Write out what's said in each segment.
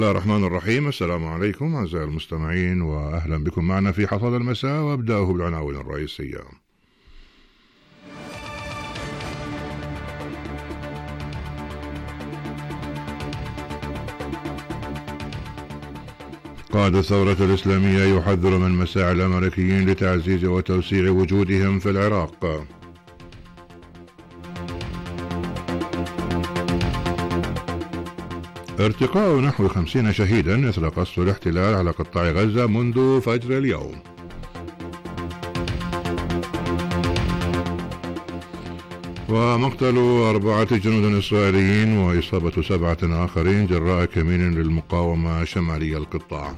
الله الرحمن الرحيم. السلام عليكم أعزائي المستمعين، وأهلا بكم معنا في حصاد المساء، وأبدأه بالعناوين الرئيسية. قائد الثورة الإسلامية يحذر من مساعي الأمريكيين لتعزيز وتوسيع وجودهم في العراق. ارتقاء نحو 50 شهيدا إثر قصف الاحتلال على قطاع غزة منذ فجر اليوم. ومقتل 4 جنود إسرائيليين وإصابة 7 آخرين جراء كمين للمقاومة شمالي القطاع.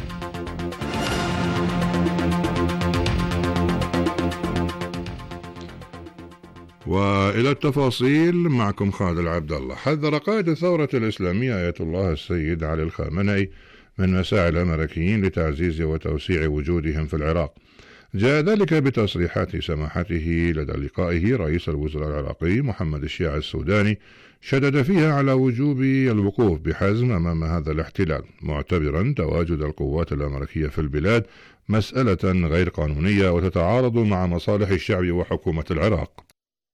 وإلى التفاصيل معكم خالد العبد الله. حذر قائد الثورة الإسلامية آية الله السيد علي الخامنئي من مساعي الأمريكيين لتعزيز وتوسيع وجودهم في العراق. جاء ذلك بتصريحات سماحته لدى لقائه رئيس الوزراء العراقي محمد الشيع السوداني، شدد فيها على وجوب الوقوف بحزم أمام هذا الاحتلال، معتبرا تواجد القوات الأمريكية في البلاد مسألة غير قانونية وتتعارض مع مصالح الشعب وحكومة العراق.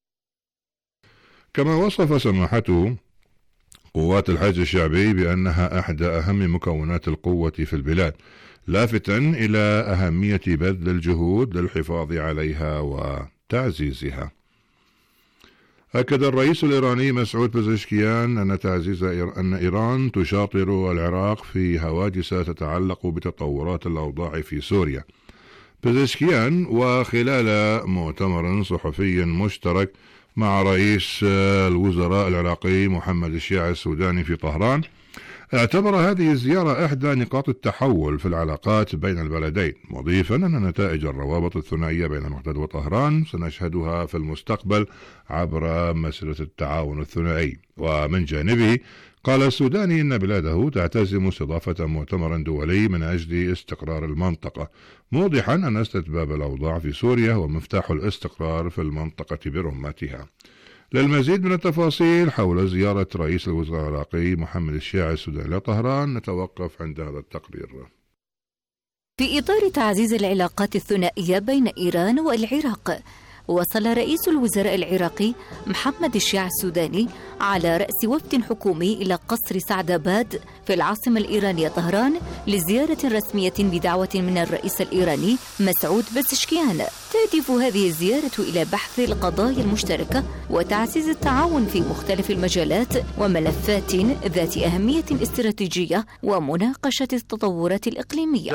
كما وصف سماحته قوات الحشد الشعبي بأنها أحدى أهم مكونات القوة في البلاد، لافتا إلى أهمية بذل الجهود للحفاظ عليها وتعزيزها. أكد الرئيس الإيراني مسعود بزشكيان أن إيران تشاطر العراق في هواجس تتعلق بتطورات الأوضاع في سوريا. بزشكيان وخلال مؤتمر صحفي مشترك مع رئيس الوزراء العراقي محمد الشيع السوداني في طهران، اعتبر هذه الزيارة إحدى نقاط التحول في العلاقات بين البلدين، مضيفا أن نتائج الروابط الثنائية بين بغداد وطهران سنشهدها في المستقبل عبر مسيرة التعاون الثنائي. ومن جانبه قال السوداني إن بلاده تعتزم استضافة مؤتمر دولي من أجل استقرار المنطقة، موضحا أن استتباب الأوضاع في سوريا هو مفتاح الاستقرار في المنطقة برمتها. للمزيد من التفاصيل حول زيارة رئيس الوزراء العراقي محمد الشيع السوداني لطهران نتوقف عند هذا التقرير. في إطار تعزيز العلاقات الثنائية بين إيران والعراق، وصل رئيس الوزراء العراقي محمد الشيع السوداني على رأس وفد حكومي إلى قصر سعداباد في العاصمة الإيرانية طهران لزيارة رسمية بدعوة من الرئيس الإيراني مسعود بزشكيان. تهدف هذه الزيارة إلى بحث القضايا المشتركة وتعزيز التعاون في مختلف المجالات وملفات ذات أهمية استراتيجية ومناقشة التطورات الإقليمية.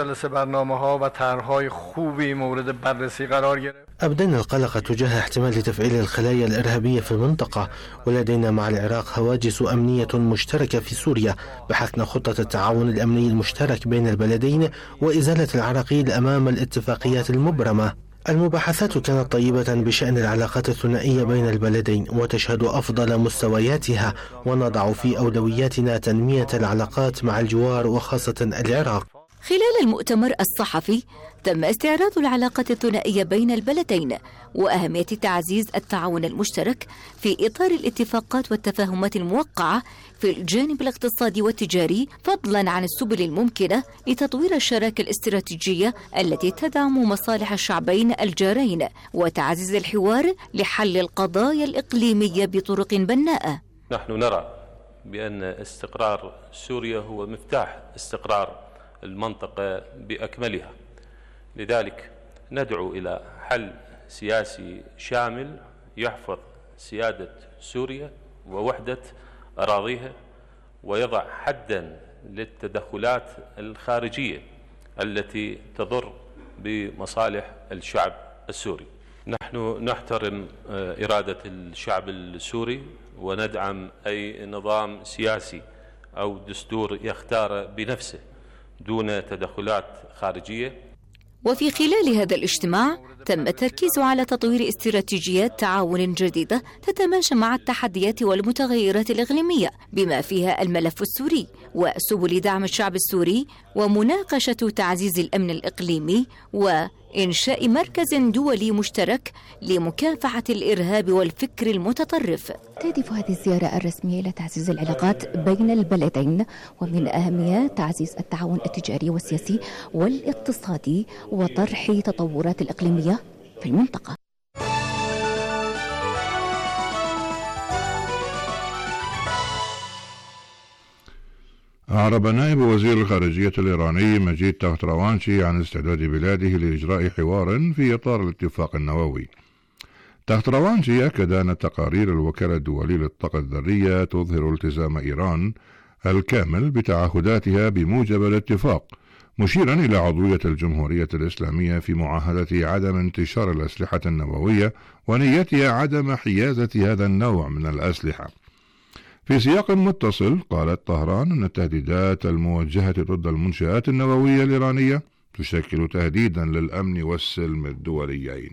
أبدينا القلق تجاه احتمال تفعيل الخلايا الإرهابية في المنطقة، ولدينا مع العراق هواجس أمنية مشتركة في سوريا، بحثنا خطة التعاون الأمني المشترك بين البلدين وإزالة العراقيل أمام الاتفاقيات المبرمة. المباحثات كانت طيبة بشأن العلاقات الثنائية بين البلدين وتشهد أفضل مستوياتها، ونضع في أولوياتنا تنمية العلاقات مع الجوار وخاصة العراق. خلال المؤتمر الصحفي تم استعراض العلاقة الثنائية بين البلدين وأهمية تعزيز التعاون المشترك في إطار الاتفاقات والتفاهمات الموقعة في الجانب الاقتصادي والتجاري، فضلا عن السبل الممكنة لتطوير الشراكة الاستراتيجية التي تدعم مصالح الشعبين الجارين وتعزيز الحوار لحل القضايا الإقليمية بطرق بناءة. نحن نرى بأن استقرار سوريا هو مفتاح استقرار المنطقة بأكملها، لذلك ندعو إلى حل سياسي شامل يحفظ سيادة سوريا ووحدة أراضيها ويضع حدا للتدخلات الخارجية التي تضر بمصالح الشعب السوري. نحن نحترم إرادة الشعب السوري وندعم أي نظام سياسي أو دستور يختار بنفسه دون تدخلات خارجية. وفي خلال هذا الاجتماع تم التركيز على تطوير استراتيجيات تعاون جديدة تتماشى مع التحديات والمتغيرات الإقليمية بما فيها الملف السوري وسبل دعم الشعب السوري ومناقشة تعزيز الأمن الإقليمي إنشاء مركز دولي مشترك لمكافحة الإرهاب والفكر المتطرف. تهدف هذه الزيارة الرسمية إلى تعزيز العلاقات بين البلدين، ومن أهمها تعزيز التعاون التجاري والسياسي والاقتصادي وطرح تطورات الإقليمية في المنطقة. أعرب نائب وزير الخارجية الإيراني مجيد تختروانشي عن استعداد بلاده لإجراء حوار في إطار الاتفاق النووي. تختروانشي أكد أن تقارير الوكالة الدولية للطاقة الذرية تظهر التزام إيران الكامل بتعهداتها بموجب الاتفاق، مشيرا إلى عضوية الجمهورية الإسلامية في معاهدة عدم انتشار الأسلحة النووية ونيتها عدم حيازة هذا النوع من الأسلحة. في سياق متصل، قالت طهران أن التهديدات الموجهة ضد المنشآت النووية الإيرانية تشكل تهديدا للأمن والسلم الدوليين.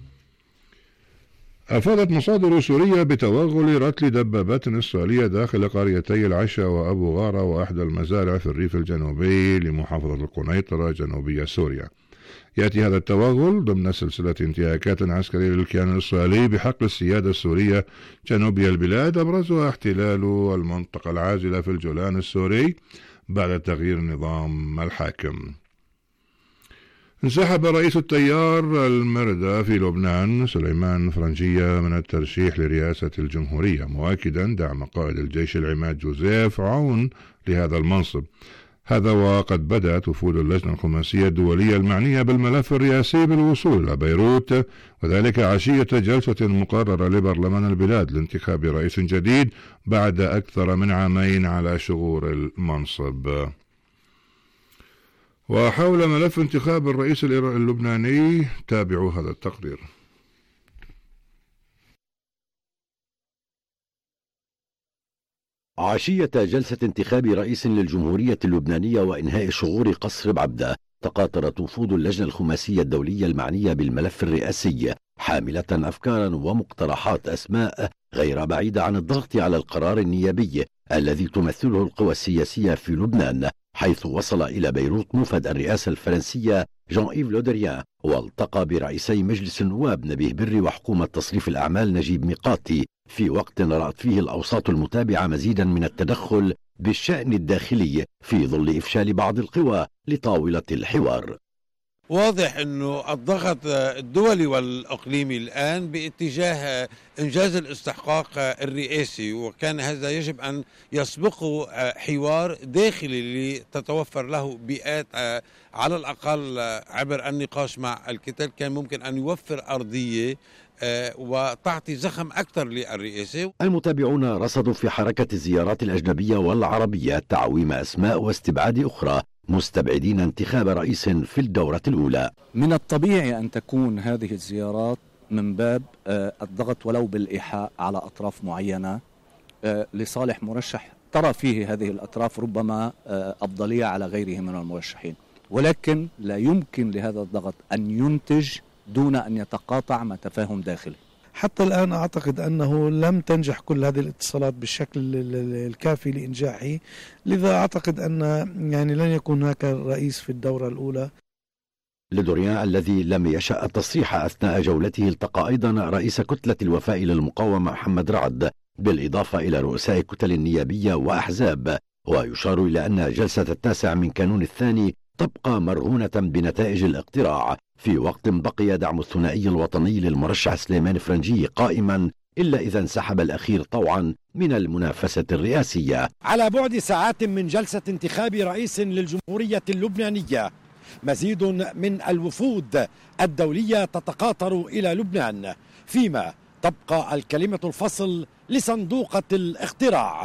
أفادت مصادر سورية بتوغل رتل دبابات إسرائيلية داخل قريتي العشا وأبو غارة وأحدى المزارع في الريف الجنوبي لمحافظة القنيطرة جنوبية سوريا. يأتي هذا التوغل ضمن سلسلة انتهاكات عسكرية للكيان الإسرائيلي بحق السيادة السورية جنوبي البلاد، أبرزها احتلال المنطقة العازلة في الجولان السوري بعد تغيير نظام الحاكم. انسحب رئيس التيار المردة في لبنان سليمان فرنجية من الترشيح لرئاسة الجمهورية، مؤكدا دعم قائد الجيش العماد جوزيف عون لهذا المنصب. هذا وقد بدأت وفود اللجنة الخماسية الدولية المعنية بالملف الرئاسي بالوصول إلى بيروت، وذلك عشية جلسة مقررة لبرلمان البلاد لانتخاب رئيس جديد بعد أكثر من عامين على شغور المنصب. وحول ملف انتخاب الرئيس اللبناني تابعوا هذا التقرير. عشية جلسة انتخاب رئيس للجمهورية اللبنانية وإنهاء شغور قصر بعبدة، تقاطرت وفود اللجنة الخماسية الدولية المعنية بالملف الرئاسي حاملة أفكارا ومقترحات أسماء غير بعيدة عن الضغط على القرار النيابي الذي تمثله القوى السياسية في لبنان، حيث وصل إلى بيروت موفد الرئاسة الفرنسية جان إيف لودريان، والتقى برئيسي مجلس النواب نبيه بري وحكومة تصريف الأعمال نجيب ميقاتي، في وقت رأت فيه الأوساط المتابعة مزيدا من التدخل بالشأن الداخلي في ظل إفشال بعض القوى لطاولة الحوار. واضح أنه الضغط الدولي والإقليمي الآن باتجاه إنجاز الاستحقاق الرئاسي، وكان هذا يجب أن يسبقه حوار داخلي لتتوفر له بيئات على الأقل عبر النقاش مع الكتل، كان ممكن أن يوفر أرضية وتعطي زخم أكثر للرئاسة. المتابعون رصدوا في حركة الزيارات الأجنبية والعربية تعويم أسماء واستبعاد أخرى، مستبعدين انتخاب رئيس في الدورة الأولى. من الطبيعي أن تكون هذه الزيارات من باب الضغط ولو بالإيحاء على أطراف معينة لصالح مرشح ترى فيه هذه الأطراف ربما أفضلية على غيره من المرشحين، ولكن لا يمكن لهذا الضغط أن ينتج دون أن يتقاطع مع تفاهم داخلي. حتى الآن أعتقد أنه لم تنجح كل هذه الاتصالات بالشكل الكافي لإنجاحه، لذا أعتقد أن لن يكون هناك رئيس في الدورة الأولى. لودريان الذي لم يشأ التصريح أثناء جولته التقى أيضا رئيس كتلة الوفاء للمقاومة محمد رعد، بالإضافة إلى رؤساء كتل النيابية وأحزاب، ويشار إلى أن جلسة 9 من كانون الثاني تبقى مرهونة بنتائج الاقتراع، في وقت بقي دعم الثنائي الوطني للمرشح سليمان فرنجي قائما إلا إذا انسحب الأخير طوعا من المنافسة الرئاسية. على بعد ساعات من جلسة انتخاب رئيس للجمهورية اللبنانية، مزيد من الوفود الدولية تتقاطر إلى لبنان، فيما تبقى الكلمة الفصل لصندوقة الاقتراع.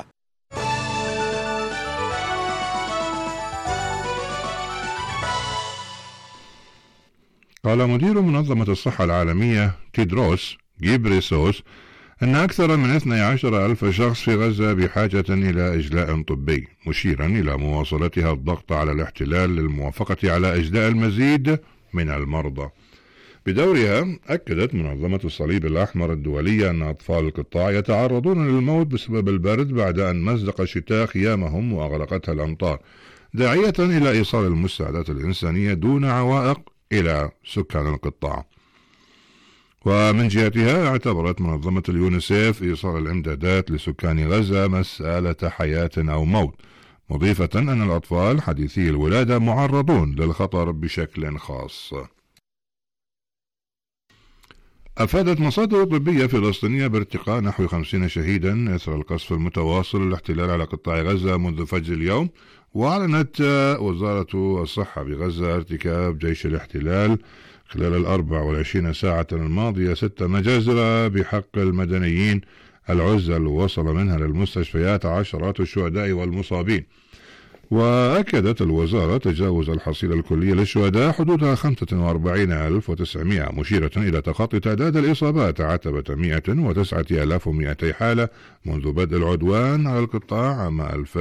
قال مدير منظمة الصحة العالمية تيدروس غيبريسوس أن أكثر من 12,000 شخص في غزة بحاجة إلى إجلاء طبي، مشيرا إلى مواصلتها الضغط على الاحتلال للموافقة على إجلاء المزيد من المرضى. بدورها أكدت منظمة الصليب الأحمر الدولية أن أطفال القطاع يتعرضون للموت بسبب البرد بعد أن مزق الشتاء خيامهم وأغرقتها الأمطار، داعية إلى إيصال المساعدات الإنسانية دون عوائق إلى سكان القطاع. ومن جهتها اعتبرت منظمة اليونيسيف إيصال الإمدادات لسكان غزة مسألة حياة أو موت، مضيفة أن الأطفال حديثي الولادة معرضون للخطر بشكل خاص. أفادت مصادر طبية فلسطينية بارتقاء نحو 50 شهيدا إثر القصف المتواصل للاحتلال على قطاع غزة منذ فجر اليوم. وأعلنت وزارة الصحة بغزة ارتكاب جيش الاحتلال خلال 24 ساعة الماضية 6 مجازر بحق المدنيين العزل، ووصل منها للمستشفيات عشرات الشهداء والمصابين. وأكدت الوزارة تجاوز الحصيلة الكلية للشهداء حدودها 45,900، مشيرة إلى تخطي تعداد الإصابات عتبة 109,200 حالة منذ بدء العدوان على القطاع عام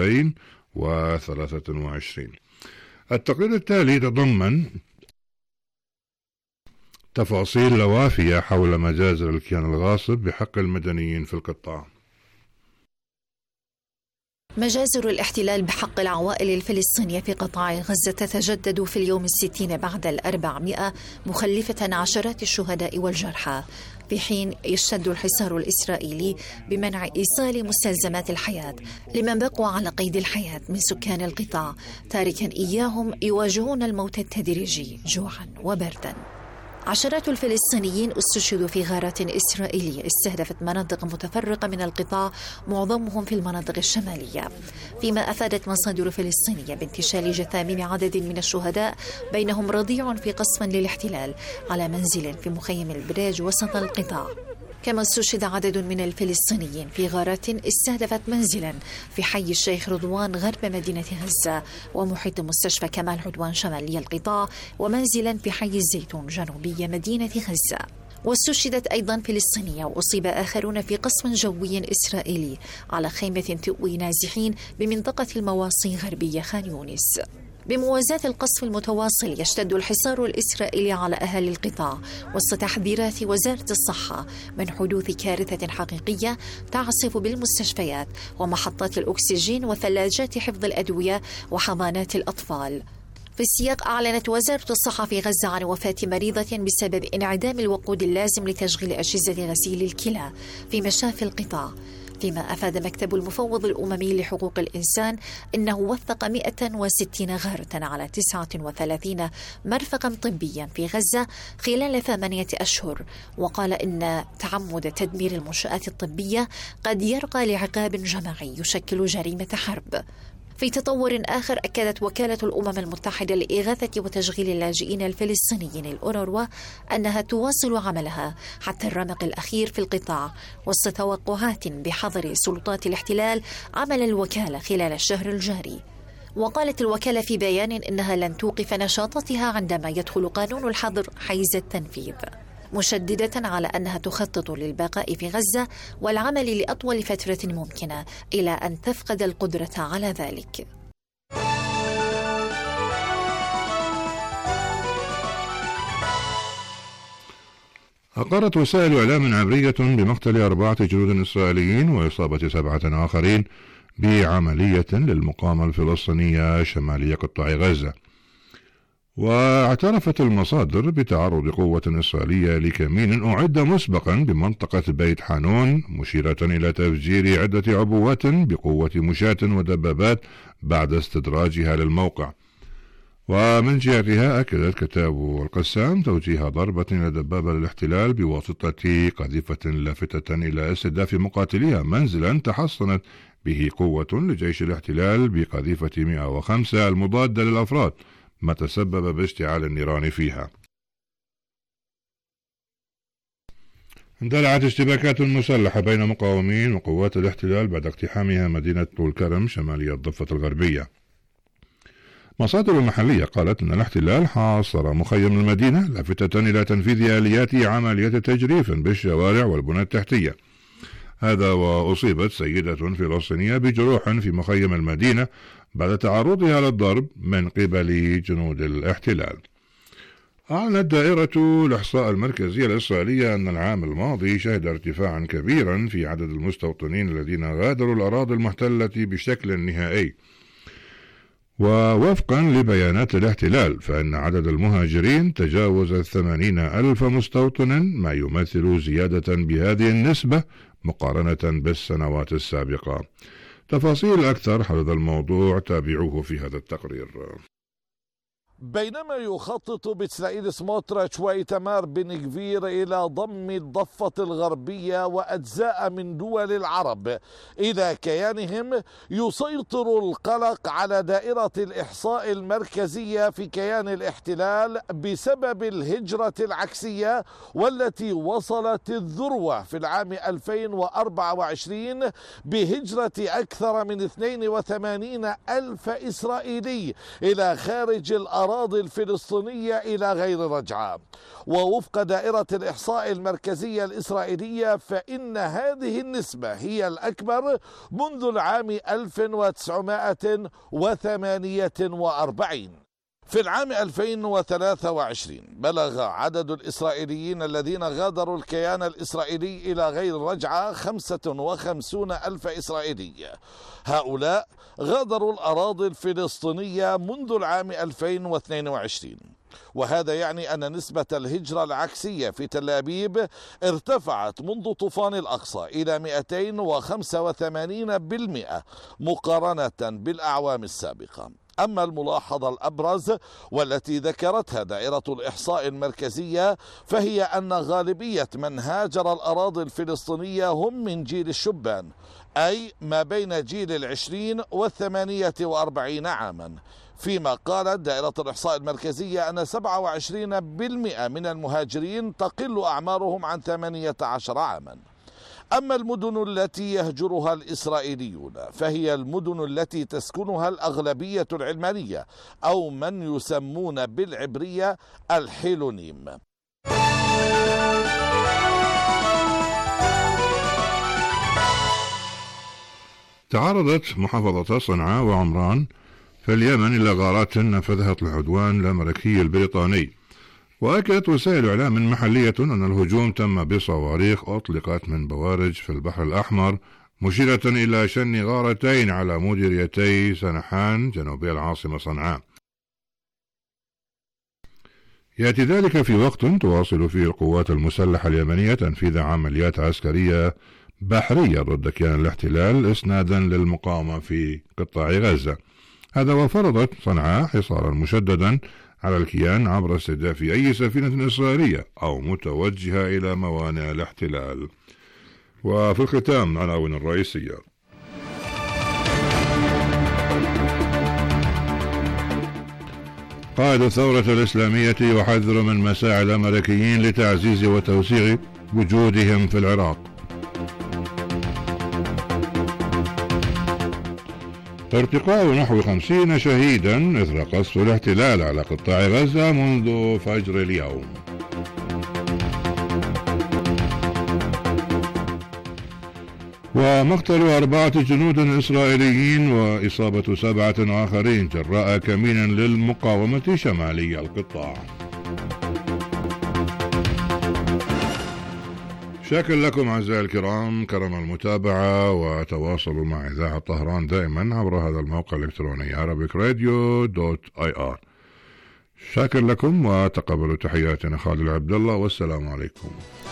2023. التقرير التالي تضمن تفاصيل وافية حول مجازر الكيان الغاصب بحق المدنيين في القطاع. مجازر الاحتلال بحق العوائل الفلسطينية في قطاع غزة تتجدد في اليوم 60 بعد 400، مخلفة عشرات الشهداء والجرحى، في حين يشتد الحصار الإسرائيلي بمنع إيصال مستلزمات الحياة لمن بقوا على قيد الحياة من سكان القطاع، تاركا إياهم يواجهون الموت التدريجي جوعا وبردا. عشرات الفلسطينيين استشهدوا في غارات إسرائيلية استهدفت مناطق متفرقة من القطاع، معظمهم في المناطق الشمالية، فيما أفادت مصادر فلسطينية بانتشال جثامين عدد من الشهداء بينهم رضيع في قصف للاحتلال على منزل في مخيم البراج وسط القطاع. كما استشهد عدد من الفلسطينيين في غارات استهدفت منزلا في حي الشيخ رضوان غرب مدينة غزة ومحيط مستشفى كمال عدوان شمالي القطاع، ومنزلا في حي الزيتون جنوبي مدينة غزة. واستشهدت أيضا فلسطينية وأصيب آخرون في قصف جوي إسرائيلي على خيمة تؤوي نازحين بمنطقة المواصي غربية خان يونس. بموازاة القصف المتواصل يشتد الحصار الإسرائيلي على أهالي القطاع وسط تحذيرات وزارة الصحة من حدوث كارثة حقيقية تعصف بالمستشفيات ومحطات الأكسجين وثلاجات حفظ الأدوية وحضانات الأطفال. في السياق أعلنت وزارة الصحة في غزة عن وفاة مريضة بسبب انعدام الوقود اللازم لتشغيل أجهزة غسيل الكلى في مشافي القطاع، فيما أفاد مكتب المفوض الأممي لحقوق الإنسان أنه وثق 160 غارة على 39 مرفقا طبيا في غزة خلال 8 أشهر، وقال إن تعمد تدمير المنشآت الطبية قد يرقى لعقاب جماعي يشكل جريمة حرب. في تطور آخر أكدت وكالة الأمم المتحدة لإغاثة وتشغيل اللاجئين الفلسطينيين الأونروا أنها تواصل عملها حتى الرمق الأخير في القطاع وسط توقعات بحظر سلطات الاحتلال عمل الوكالة خلال الشهر الجاري. وقالت الوكالة في بيان إنها لن توقف نشاطاتها عندما يدخل قانون الحظر حيز التنفيذ، مشددة على أنها تخطط للبقاء في غزة والعمل لأطول فترة ممكنة إلى أن تفقد القدرة على ذلك. أقرت وسائل إعلام عبرية بمقتل 4 جنود إسرائيليين وإصابة 7 آخرين بعملية للمقاومة الفلسطينية شمالي قطاع غزة. واعترفت المصادر بتعرض قوة إسرائيلية لكمين أعد مسبقا بمنطقة بيت حانون، مشيرة إلى تفجير عدة عبوات بقوة مشاة ودبابات بعد استدراجها للموقع. ومن جهتها أكدت كتاب القسام توجيه ضربة إلى دبابة الاحتلال بواسطة قذيفة لافتة إلى استهداف مقاتليها منزلا تحصنت به قوة لجيش الاحتلال بقذيفة 105 المضادة للأفراد، ما تسبب باشتعال النيران فيها. اندلعت اشتباكات مسلحة بين مقاومين وقوات الاحتلال بعد اقتحامها مدينة طول كرم شمالية الضفة الغربية. مصادر محلية قالت أن الاحتلال حاصر مخيم المدينة لافتة إلى تنفيذ آليات عملية تجريف بالشوارع والبنى التحتية. هذا وأصيبت سيدة فلسطينية بجروح في مخيم المدينة بعد تعرضها للضرب من قبل جنود الاحتلال. أعلنت دائرة الإحصاء المركزية الإسرائيلية أن العام الماضي شهد ارتفاعا كبيرا في عدد المستوطنين الذين غادروا الأراضي المحتلة بشكل نهائي. ووفقا لبيانات الاحتلال فإن عدد المهاجرين تجاوز 80,000 مستوطن، ما يمثل زيادة بهذه النسبة مقارنة بالسنوات السابقة. تفاصيل أكثر حول هذا الموضوع تابعوه في هذا التقرير. بينما يخطط بتسرائيل سموتريتش وإيتمار بن غفير إلى ضم الضفة الغربية وأجزاء من دول العرب إلى كيانهم، يسيطر القلق على دائرة الإحصاء المركزية في كيان الاحتلال بسبب الهجرة العكسية، والتي وصلت الذروة في العام 2024 بهجرة أكثر من 82,000 إسرائيلي إلى خارج الأراضي الفلسطينية إلى غير رجعة. ووفق دائرة الإحصاء المركزية الإسرائيلية فإن هذه النسبة هي الأكبر منذ العام 1948. في العام 2023 بلغ عدد الإسرائيليين الذين غادروا الكيان الإسرائيلي إلى غير رجعة 55,000 إسرائيلي. هؤلاء غادروا الأراضي الفلسطينية منذ العام 2022، وهذا يعني أن نسبة الهجرة العكسية في تل أبيب ارتفعت منذ طوفان الأقصى إلى 285% مقارنة بالأعوام السابقة. أما الملاحظة الأبرز والتي ذكرتها دائرة الإحصاء المركزية فهي أن غالبية من هاجر الأراضي الفلسطينية هم من جيل الشبان، أي ما بين جيل 20 و48 عاما، فيما قالت دائرة الإحصاء المركزية أن 27% من المهاجرين تقل أعمارهم عن 18 عاما. أما المدن التي يهجرها الإسرائيليون فهي المدن التي تسكنها الأغلبية العلمانية أو من يسمون بالعبرية الحيلونيم. تعرضت محافظة صنعاء وعمران في اليمن إلى غارات نفذها العدوان الأمريكي البريطاني، وأكدت وسائل إعلام محلية أن الهجوم تم بصواريخ أطلقت من بوارج في البحر الأحمر، مشيرة إلى شن غارتين على مديريتي سنحان جنوبي العاصمة صنعاء. يأتي ذلك في وقت تواصل فيه القوات المسلحة اليمنية تنفيذ عمليات عسكرية بحرية ضد كيان الاحتلال إسنادا للمقاومة في قطاع غزة. هذا وفرضت صنعاء حصارا مشددا على الكيان عبر استهداف أي سفينة إسرائيلية أو متوجهة إلى موانئ الاحتلال. وفي الختام عناوين الرئيسية. قائد الثورة الإسلامية يحذر من مساعي الأمريكيين لتعزيز وتوسيع وجودهم في العراق. ارتقاء نحو 50 شهيدا إثر قصف الاحتلال على قطاع غزة منذ فجر اليوم. ومقتل 4 جنود إسرائيليين وإصابة 7 آخرين جراء كمين للمقاومة شمالي القطاع. شاكر لكم أعزائي الكرام كرم المتابعة، وتواصلوا مع إذاعة طهران دائما عبر هذا الموقع الإلكتروني arabicradio.ir. شاكر لكم وتقبلوا تحياتنا خالد العبد الله، والسلام عليكم.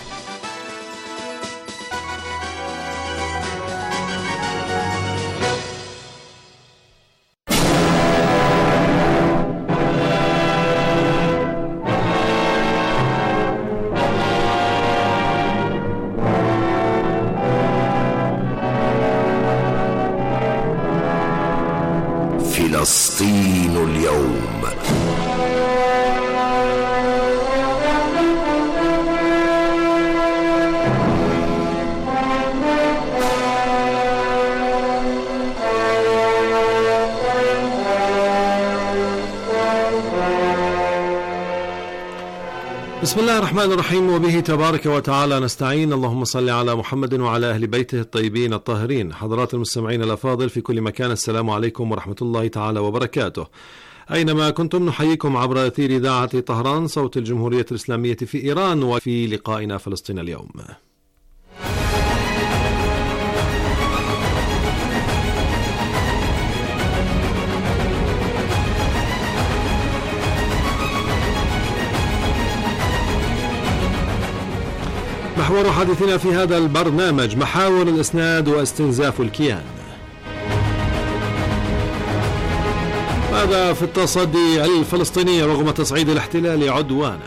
فلسطين اليوم. بسم الله الرحمن الرحيم، وبه تبارك وتعالى نستعين. اللهم صل على محمد وعلى أهل بيته الطيبين الطاهرين. حضرات المستمعين الأفاضل في كل مكان، السلام عليكم ورحمة الله تعالى وبركاته. أينما كنتم نحييكم عبر أثير إذاعة طهران صوت الجمهورية الإسلامية في إيران، وفي لقائنا فلسطين اليوم. محور حديثنا في هذا البرنامج محاور الإسناد واستنزاف الكيان. هذا في التصدي الفلسطيني رغم تصعيد الاحتلال عدوانه.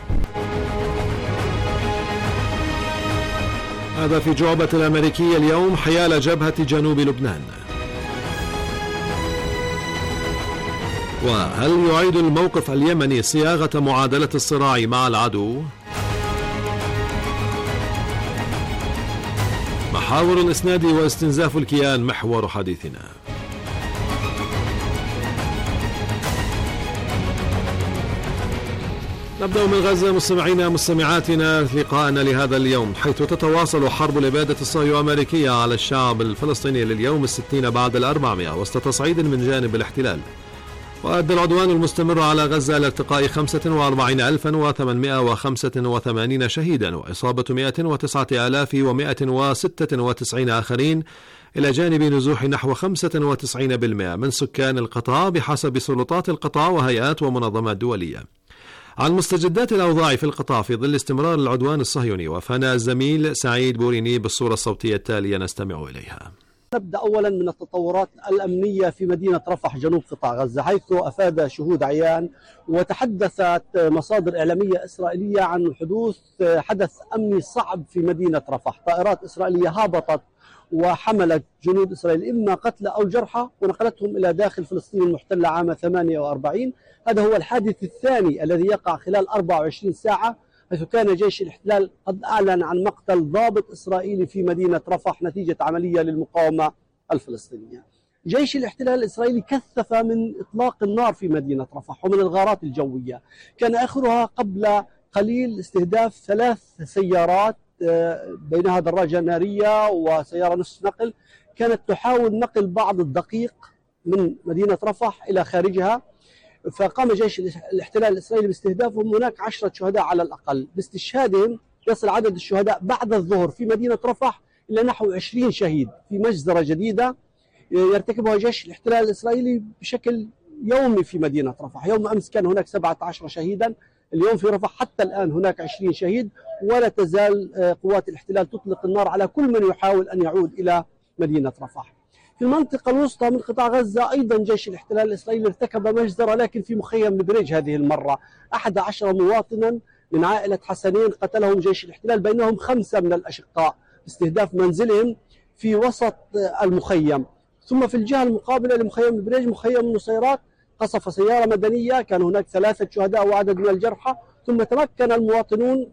هذا في جعبة الأمريكية اليوم حيال جبهة جنوب لبنان. وهل يعيد الموقف اليمني صياغة معادلة الصراع مع العدو؟ محاور الإسناد واستنزاف الكيان محور حديثنا. نبدأ من غزة مستمعينا مستمعاتنا لقاءنا لهذا اليوم، حيث تتواصل حرب الإبادة الصهيونية على الشعب الفلسطيني لليوم 60 بعد 400 وسط تصعيد من جانب الاحتلال. وأدى العدوان المستمر على غزة إلى ارتقاء 45,885 شهيدا وإصابة 109,196 آخرين، إلى جانب نزوح نحو 95% من سكان القطاع بحسب سلطات القطاع وهيئات ومنظمات دولية. عن مستجدات الأوضاع في القطاع في ظل استمرار العدوان الصهيوني وفانا الزميل سعيد بوريني بالصورة الصوتية التالية نستمع إليها. نبدأ أولا من التطورات الأمنية في مدينة رفح جنوب قطاع غزة، حيث أفاد شهود عيان وتحدثت مصادر إعلامية إسرائيلية عن حدوث حدث أمني صعب في مدينة رفح. طائرات إسرائيلية هابطت وحملت جنود إسرائيل إما قتلى أو جرحى ونقلتهم إلى داخل فلسطين المحتلة عام 48. هذا هو الحادث الثاني الذي يقع خلال 24 ساعة، حيث كان جيش الاحتلال قد أعلن عن مقتل ضابط إسرائيلي في مدينة رفح نتيجة عملية للمقاومة الفلسطينية. جيش الاحتلال الإسرائيلي كثف من إطلاق النار في مدينة رفح ومن الغارات الجوية، كان آخرها قبل قليل استهداف 3 سيارات بينها دراجة نارية وسيارة نصف نقل كانت تحاول نقل بعض الدقيق من مدينة رفح إلى خارجها، فقام جيش الاحتلال الإسرائيلي باستهدافهم. هناك 10 شهداء على الأقل، باستشهادهم يصل عدد الشهداء بعد الظهر في مدينة رفح إلى نحو 20 شهيد في مجزرة جديدة يرتكبها جيش الاحتلال الإسرائيلي بشكل يومي في مدينة رفح. يوم أمس كان هناك 17 شهيدا، اليوم في رفح حتى الآن هناك 20 شهيد، ولا تزال قوات الاحتلال تطلق النار على كل من يحاول أن يعود إلى مدينة رفح. في المنطقة الوسطى من قطاع غزة أيضا جيش الاحتلال الإسرائيلي ارتكب مجزرة، لكن في مخيم البريج هذه المرة. 11 مواطنا من عائلة حسنين قتلهم جيش الاحتلال، بينهم 5 من الأشقاء، باستهداف منزلهم في وسط المخيم. ثم في الجهة المقابلة لمخيم البريج مخيم النصيرات قصف سيارة مدنية، كان هناك 3 شهداء وعدد من الجرحى. ثم تمكن المواطنون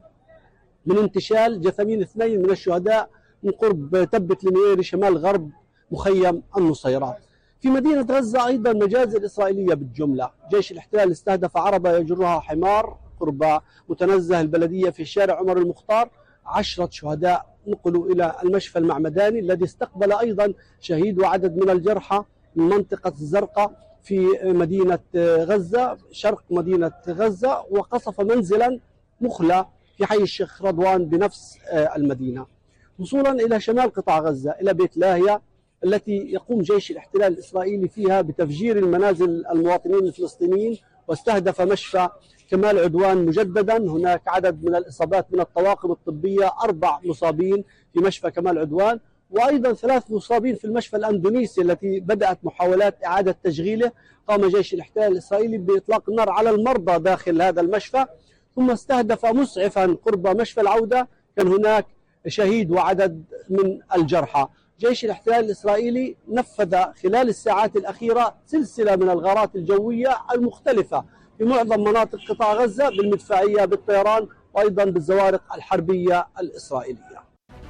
من انتشال جثمين 2 من الشهداء من قرب تبة الميري شمال غرب مخيم النصيرات. في مدينة غزة أيضا مجازر إسرائيلية بالجملة. جيش الاحتلال استهدف عربة يجرها حمار قرب متنزه البلدية في شارع عمر المختار. 10 شهداء نقلوا إلى المشفى المعمداني الذي استقبل أيضا شهيد وعدد من الجرحى من منطقة الزرقاء في مدينة غزة شرق مدينة غزة، وقصف منزلا مخلى في حي الشيخ رضوان بنفس المدينة. وصولا إلى شمال قطاع غزة إلى بيت لاهيا التي يقوم جيش الاحتلال الإسرائيلي فيها بتفجير المنازل المواطنين الفلسطينيين، واستهدف مشفى كمال عدوان مجددا. هناك عدد من الإصابات من الطواقم الطبية، 4 مصابين في مشفى كمال عدوان، وأيضا 3 مصابين في المشفى الأندونيسي التي بدأت محاولات إعادة تشغيله. قام جيش الاحتلال الإسرائيلي بإطلاق النار على المرضى داخل هذا المشفى، ثم استهدف مسعفا قرب مشفى العودة، كان هناك شهيد وعدد من الجرحى. جيش الاحتلال الإسرائيلي نفذ خلال الساعات الأخيرة سلسلة من الغارات الجوية المختلفة في معظم مناطق قطاع غزة بالمدفعية بالطيران وأيضا بالزوارق الحربية الإسرائيلية.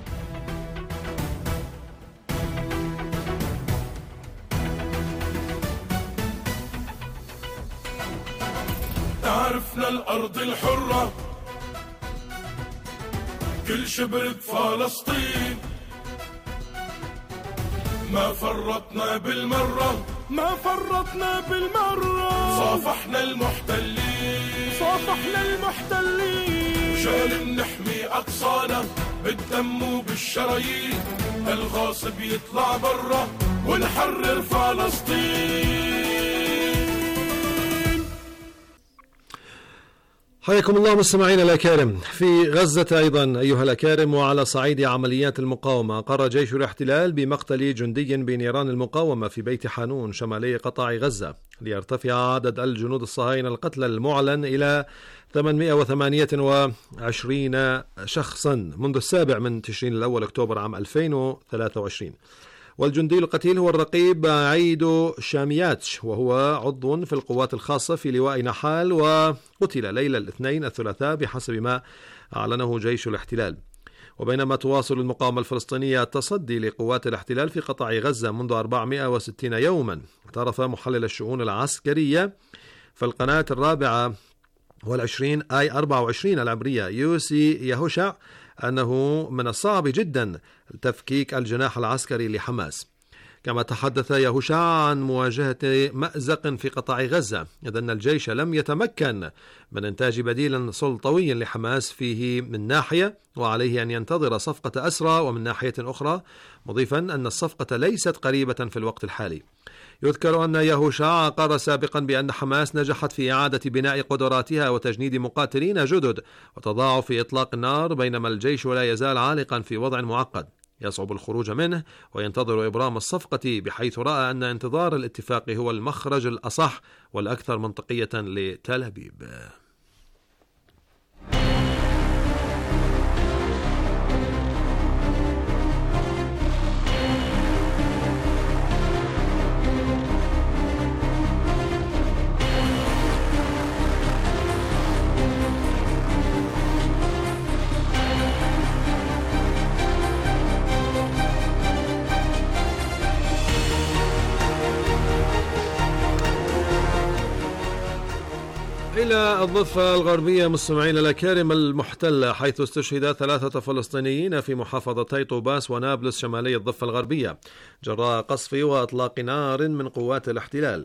عرفنا الأرض الحرة كل شبر بفلسطين، ما فرطنا بالمرة ما فرطنا بالمرة، صافحنا المحتلين صافحنا المحتلين، وشان نحمي أقصانا بالدم وبالشرايين، الغاصب يطلع برا ونحرر فلسطين. حياكم الله مستمعينا الأكارم. في غزة أيضا أيها الأكارم، وعلى صعيد عمليات المقاومة، أقر جيش الاحتلال بمقتل جندي بنيران المقاومة في بيت حانون شمالي قطاع غزة، ليرتفع عدد الجنود الصهاينة القتلى المعلن إلى 828 شخصا منذ 7 تشرين الأول أكتوبر عام 2023. والجندي القتيل هو الرقيب عيدو شامياتش، وهو عضو في القوات الخاصة في لواء نحال، وقتل ليلة الاثنين الثلاثاء بحسب ما أعلنه جيش الاحتلال. وبينما تواصل المقاومة الفلسطينية التصدي لقوات الاحتلال في قطاع غزة منذ 460 يوما، اعترف محلل الشؤون العسكرية في القناة 24 آي 24 العبرية يوسي يهوشع أنه من الصعب جدا تفكيك الجناح العسكري لحماس. كما تحدث يهوشع عن مواجهة مأزق في قطاع غزة، إذ أن الجيش لم يتمكن من إنتاج بديل سلطوي لحماس فيه من ناحية، وعليه أن ينتظر صفقة أسرى ومن ناحية أخرى، مضيفا أن الصفقة ليست قريبة في الوقت الحالي. يذكر أن يهوشع قال سابقا بأن حماس نجحت في إعادة بناء قدراتها وتجنيد مقاتلين جدد وتضاعف إطلاق النار، بينما الجيش لا يزال عالقا في وضع معقد يصعب الخروج منه، وينتظر إبرام الصفقة، بحيث رأى أن انتظار الاتفاق هو المخرج الأصح والأكثر منطقية لتل أبيب. إلى الضفة الغربية مستمعين الأكارم المحتلة، حيث استشهد 3 فلسطينيين في محافظتي طوباس ونابلس شمالي الضفة الغربية جراء قصف وإطلاق نار من قوات الاحتلال.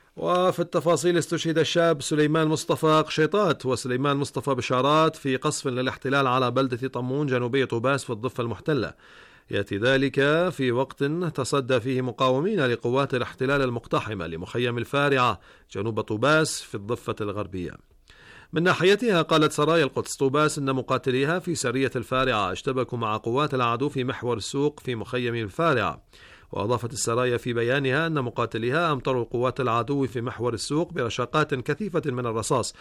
وفي التفاصيل، استشهد الشاب سليمان مصطفى قشيطات وسليمان مصطفى بشارات في قصف للاحتلال على بلدة طمون جنوبي طوباس في الضفة المحتلة. يأتي ذلك في وقت تصدى فيه مقاومين لقوات الاحتلال المقتحمة لمخيم الفارعة جنوب طوباس في الضفة الغربية. من ناحيتها، قالت سرايا القدس طوباس إن مقاتليها في سرية الفارعة اشتبكوا مع قوات العدو في محور السوق في مخيم الفارعة. وأضافت السرايا في بيانها أن مقاتليها أمطروا قوات العدو في محور السوق برشاقات كثيفة من الرصاص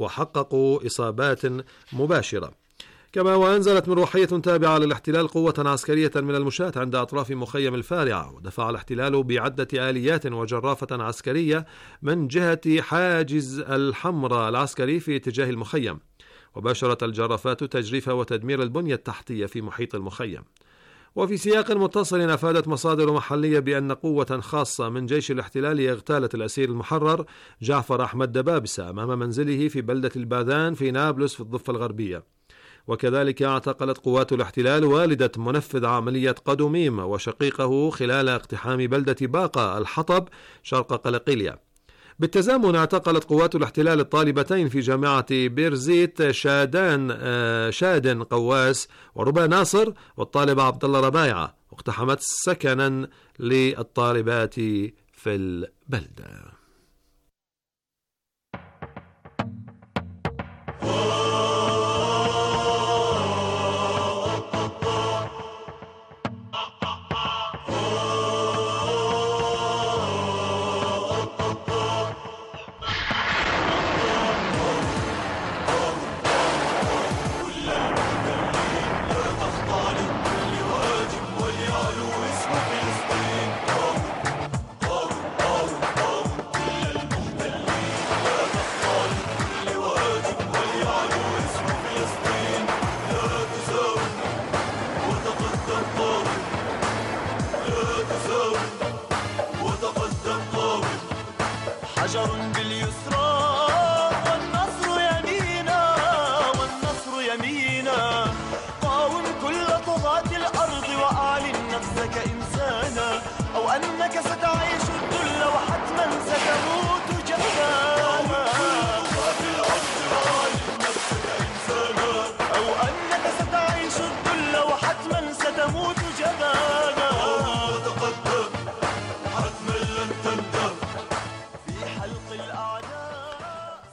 وحققوا إصابات مباشرة. كما وأنزلت مروحية تابعة للاحتلال قوة عسكرية من المشاة عند أطراف مخيم الفارعة، ودفع الاحتلال بعدة آليات وجرافة عسكرية من جهة حاجز الحمراء العسكري في اتجاه المخيم، وباشرت الجرافات تجريف وتدمير البنية التحتية في محيط المخيم. وفي سياق متصل، أفادت مصادر محلية بأن قوة خاصة من جيش الاحتلال اغتالت الأسير المحرر جعفر أحمد دبابسة أمام منزله في بلدة الباذان في نابلس في الضفة الغربية. وكذلك اعتقلت قوات الاحتلال والدة منفذ عملية قدوميم وشقيقه خلال اقتحام بلدة باقة الحطب شرق قلقيلية. بالتزامن، اعتقلت قوات الاحتلال الطالبتين في جامعة بيرزيت شادن قواس وربا ناصر والطالب عبد الله ربايعة، واقتحمت سكنا للطالبات في البلدة.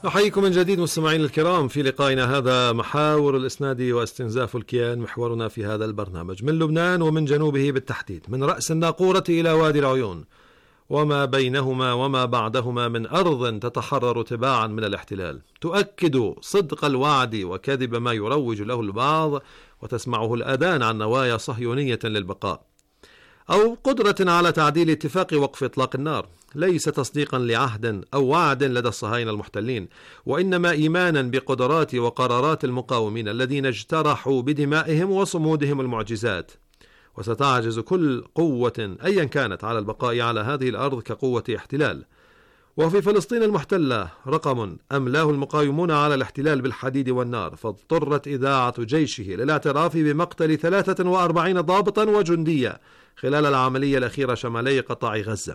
نحييكم من جديد مستمعين الكرام في لقائنا هذا، محاور الإسناد واستنزاف الكيان. محورنا في هذا البرنامج من لبنان ومن جنوبه بالتحديد، من رأس الناقورة إلى وادي العيون وما بينهما وما بعدهما من أرض تتحرر تباعا من الاحتلال، تؤكد صدق الوعد وكذب ما يروج له البعض وتسمعه الأذان عن نوايا صهيونية للبقاء، أو قدرة على تعديل اتفاق وقف إطلاق النار، ليس تصديقا لعهد أو وعد لدى الصهاينة المحتلين، وإنما إيمانا بقدرات وقرارات المقاومين الذين اجترحوا بدمائهم وصمودهم المعجزات. وستعجز كل قوة أيا كانت على البقاء على هذه الأرض كقوة احتلال. وفي فلسطين المحتلة رقم أملاه المقاومون على الاحتلال بالحديد والنار، فاضطرت إذاعة جيشه للاعتراف بمقتل 43 ضابطا وجنديا خلال العملية الأخيرة شمالي قطاع غزة.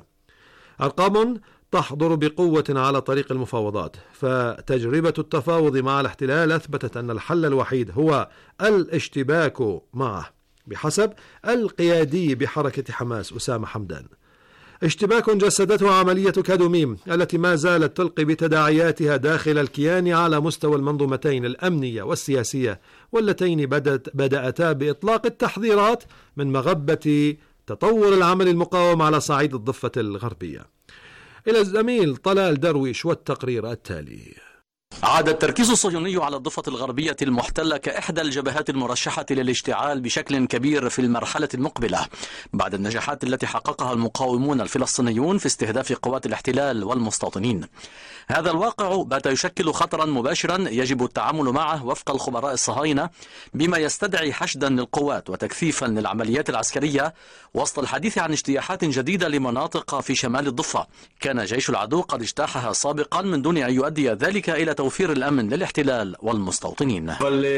أرقام تحضر بقوة على طريق المفاوضات، فتجربة التفاوض مع الاحتلال أثبتت أن الحل الوحيد هو الاشتباك معه بحسب القيادي بحركة حماس أسامة حمدان. اشتباك جسدته عملية كادوميم التي ما زالت تلقي بتداعياتها داخل الكيان على مستوى المنظومتين الأمنية والسياسية، واللتين بدأتا بإطلاق التحذيرات من مغبة تطور العمل المقاوم على صعيد الضفة الغربية. إلى الزميل طلال درويش والتقرير التالي. عاد التركيز الصهيوني على الضفة الغربية المحتلة كإحدى الجبهات المرشحة للاشتعال بشكل كبير في المرحلة المقبلة، بعد النجاحات التي حققها المقاومون الفلسطينيون في استهداف قوات الاحتلال والمستوطنين. هذا الواقع بات يشكل خطرا مباشرا يجب التعامل معه وفق الخبراء الصهاينة، بما يستدعي حشدا للقوات وتكثيفا للعمليات العسكرية وسط الحديث عن اجتياحات جديدة لمناطق في شمال الضفة كان جيش العدو قد اجتاحها سابقا من دون أن يؤدي ذلك إلى توفير الأمن للاحتلال والمستوطنين.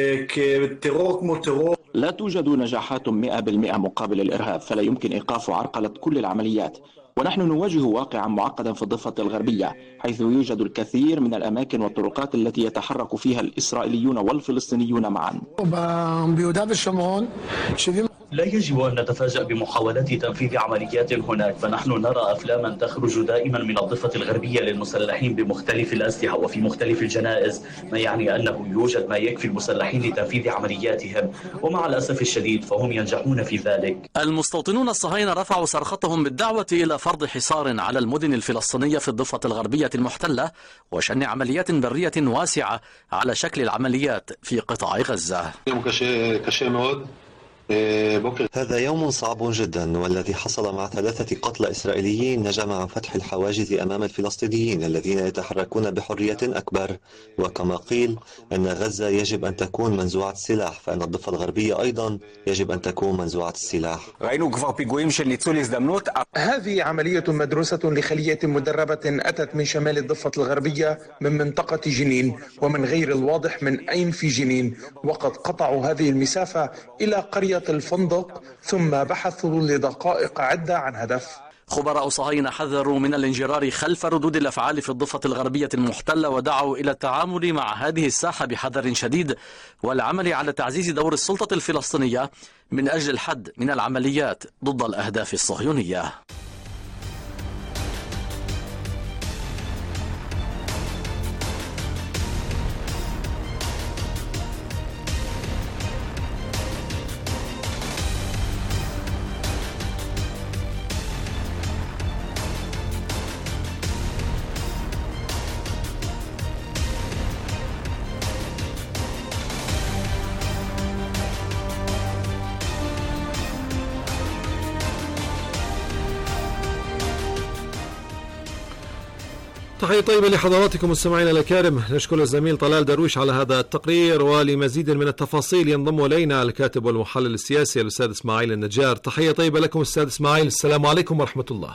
لا توجد نجاحات 100% مقابل الإرهاب، فلا يمكن إيقاف وعرقلة كل العمليات، ونحن نواجه واقعا معقدا في الضفة الغربية، حيث يوجد الكثير من الأماكن والطرقات التي يتحرك فيها الإسرائيليون والفلسطينيون معا. لا يجب أن نتفاجأ بمحاولات تنفيذ عمليات هناك، فنحن نرى أفلاما تخرج دائما من الضفة الغربية للمسلحين بمختلف الأسلحة وفي مختلف الجنائز، ما يعني أنه يوجد ما يكفي المسلحين لتنفيذ عملياتهم، ومع الأسف الشديد فهم ينجحون في ذلك. المستوطنون الصهاينة رفعوا صرختهم بالدعوة إلى فرض حصار على المدن الفلسطينية في الضفة الغربية المحتلة وشن عمليات برية واسعة على شكل العمليات في قطاع غزة. هذا يوم صعب جدا، والذي حصل مع 3 قتلى إسرائيليين نجم عن فتح الحواجز أمام الفلسطينيين الذين يتحركون بحرية أكبر. وكما قيل أن غزة يجب أن تكون منزوعة السلاح، فإن الضفة الغربية أيضا يجب أن تكون منزوعة السلاح. هذه عملية مدروسة لخلية مدربة أتت من شمال الضفة الغربية من منطقة جنين، ومن غير الواضح من أين في جنين، وقد قطعوا هذه المسافة إلى قرية الفندق ثم بحثوا لدقائق عدة عن هدف. خبراء صهاينة حذروا من الانجرار خلف ردود الأفعال في الضفة الغربية المحتلة، ودعوا إلى التعامل مع هذه الساحة بحذر شديد والعمل على تعزيز دور السلطة الفلسطينية من أجل الحد من العمليات ضد الأهداف الصهيونية. تحية طيبة لحضراتكم مستمعينا الأكارم. نشكر الزميل طلال درويش على هذا التقرير، ولمزيد من التفاصيل ينضم إلينا الكاتب والمحلل السياسي الأستاذ إسماعيل النجار. تحية طيبة لكم أستاذ إسماعيل، السلام عليكم ورحمة الله.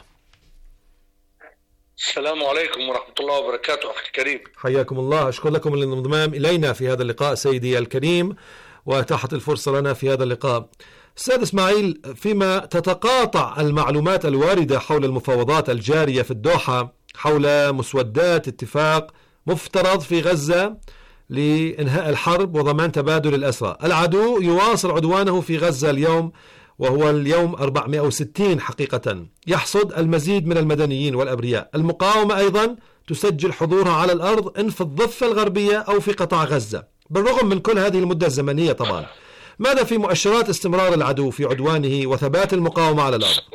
السلام عليكم ورحمة الله وبركاته أخي الكريم. حياكم الله، أشكر لكم الانضمام إلينا في هذا اللقاء سيدي الكريم، وأتاحت الفرصة لنا في هذا اللقاء. أستاذ إسماعيل، فيما تتقاطع المعلومات الواردة حول المفاوضات الجارية في الدوحة حول مسودات اتفاق مفترض في غزة لإنهاء الحرب وضمان تبادل الأسرى، العدو يواصل عدوانه في غزة اليوم، وهو اليوم 460 حقيقة، يحصد المزيد من المدنيين والأبرياء. المقاومة أيضا تسجل حضورها على الأرض إن في الضفة الغربية أو في قطاع غزة بالرغم من كل هذه المدة الزمنية طبعا. ماذا في مؤشرات استمرار العدو في عدوانه وثبات المقاومة على الأرض؟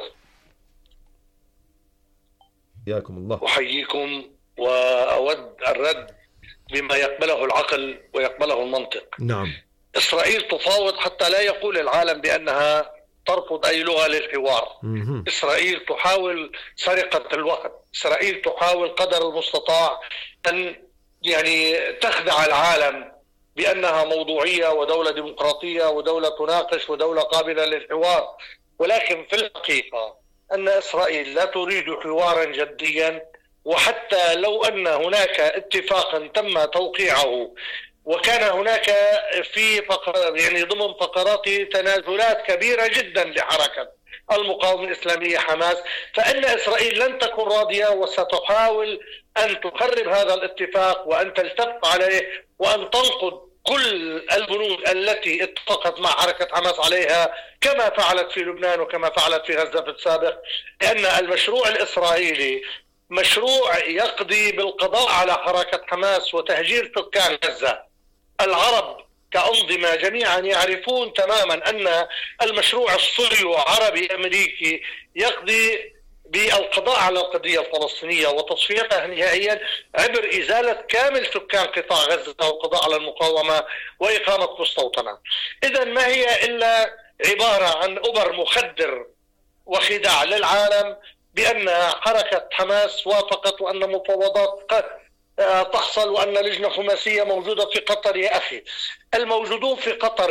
حياكم الله. أحييكم وأود الرد بما يقبله العقل ويقبله المنطق. نعم. إسرائيل تفاوض حتى لا يقول العالم بأنها ترفض أي لغة للحوار. إسرائيل تحاول سرقة الوقت. إسرائيل تحاول قدر المستطاع أن تخدع العالم بأنها موضوعية ودولة ديمقراطية ودولة تناقش ودولة قابلة للحوار، ولكن في الحقيقة أن إسرائيل لا تريد حوارا جديا. وحتى لو أن هناك اتفاقا تم توقيعه وكان هناك في ضمن فقراته تنازلات كبيرة جدا لحركة المقاومة الإسلامية حماس، فإن إسرائيل لن تكون راضية وستحاول أن تخرب هذا الاتفاق وأن تلتف عليه وأن تنقض كل البنود التي اتفقت مع حركة حماس عليها كما فعلت في لبنان وكما فعلت في غزة في السابق، لأن المشروع الإسرائيلي مشروع يقضي بالقضاء على حركة حماس وتهجير سكان غزة. العرب كأنظمة جميعا يعرفون تماما أن المشروع الصهيوني عربي أمريكي يقضي بالقضاء على القضية الفلسطينية وتصفيتها نهائيا عبر إزالة كامل سكان قطاع غزة والقضاء على المقاومة وإقامة مستوطنة. إذا ما هي إلا عبارة عن أبر مخدر وخداع للعالم بأن حركة حماس وافقت وأن مفاوضات قد تحصل وأن لجنة خماسية موجودة في قطر. يا أخي، الموجودون في قطر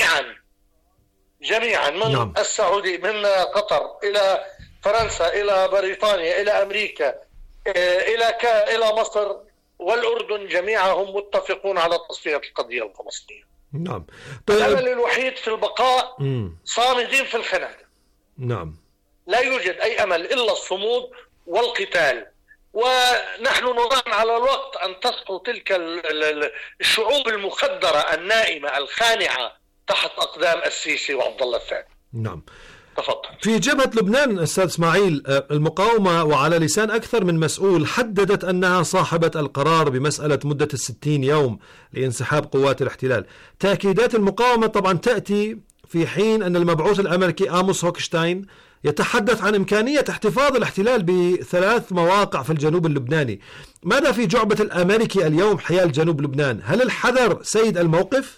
جميعا من السعودية من قطر إلى فرنسا إلى بريطانيا إلى أمريكا إلى مصر والأردن جميعهم متفقون على تصفية القضية الفلسطينية. نعم. الأمل الوحيد في البقاء صامدين في الخنادق. نعم. لا يوجد أي أمل إلا الصمود والقتال، ونحن نراهن على الوقت أن تسقط تلك الشعوب المخدرة النائمة الخانعة تحت أقدام السيسي وعبد الله الثاني. نعم. تفضل. في جبهة لبنان أستاذ إسماعيل، المقاومة وعلى لسان أكثر من مسؤول حددت أنها صاحبة القرار بمسألة مدة 60 يوم لانسحاب قوات الاحتلال. تأكيدات المقاومة طبعا تأتي في حين أن المبعوث الأمريكي آموس هوكشتاين يتحدث عن إمكانية احتفاظ الاحتلال ب3 مواقع في الجنوب اللبناني. ماذا في جعبة الأمريكي اليوم حيال جنوب لبنان؟ هل الحذر سيد الموقف؟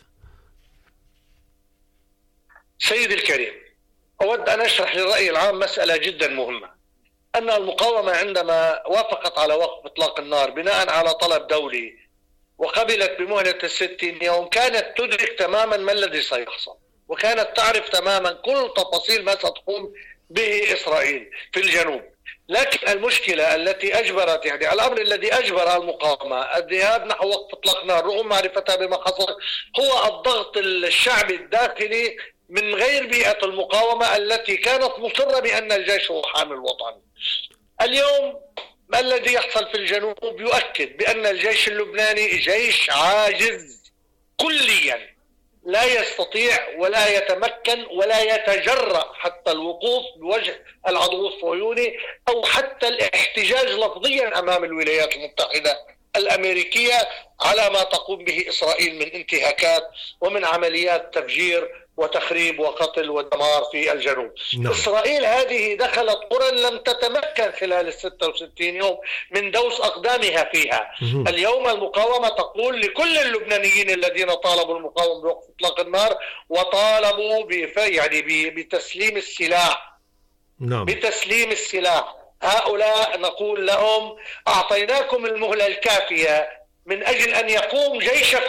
سيد الكريم، أود أن أشرح للرأي العام مسألة جدا مهمة، أن المقاومة عندما وافقت على وقف إطلاق النار بناء على طلب دولي وقبلت بمهلة 60 يوم كانت تدرك تماما ما الذي سيحصل، وكانت تعرف تماما كل تفاصيل ما ستقوم به إسرائيل في الجنوب. لكن المشكلة التي أجبرت الأمر الذي أجبر المقاومة الذهاب نحو وقف إطلاق نار رغم معرفتها بما حصل هو الضغط الشعبي الداخلي من غير بيئة المقاومة التي كانت مصرة بأن الجيش هو حامل الوطن. اليوم ما الذي يحصل في الجنوب يؤكد بأن الجيش اللبناني جيش عاجز كليا، لا يستطيع ولا يتمكن ولا يتجرأ حتى الوقوف بوجه العدو الصهيوني أو حتى الاحتجاج لفظيا أمام الولايات المتحدة الأمريكية على ما تقوم به إسرائيل من انتهاكات ومن عمليات تفجير وتخريب وقتل ودمار في الجنوب. إسرائيل هذه دخلت قرى لم تتمكن خلال 66 يوم من دوس أقدامها فيها. اليوم المقاومة تقول لكل اللبنانيين الذين طالبوا المقاومة بوقف إطلاق النار وطالبوا بتسليم السلاح بتسليم السلاح، هؤلاء نقول لهم أعطيناكم المهلة الكافية من أجل أن يقوم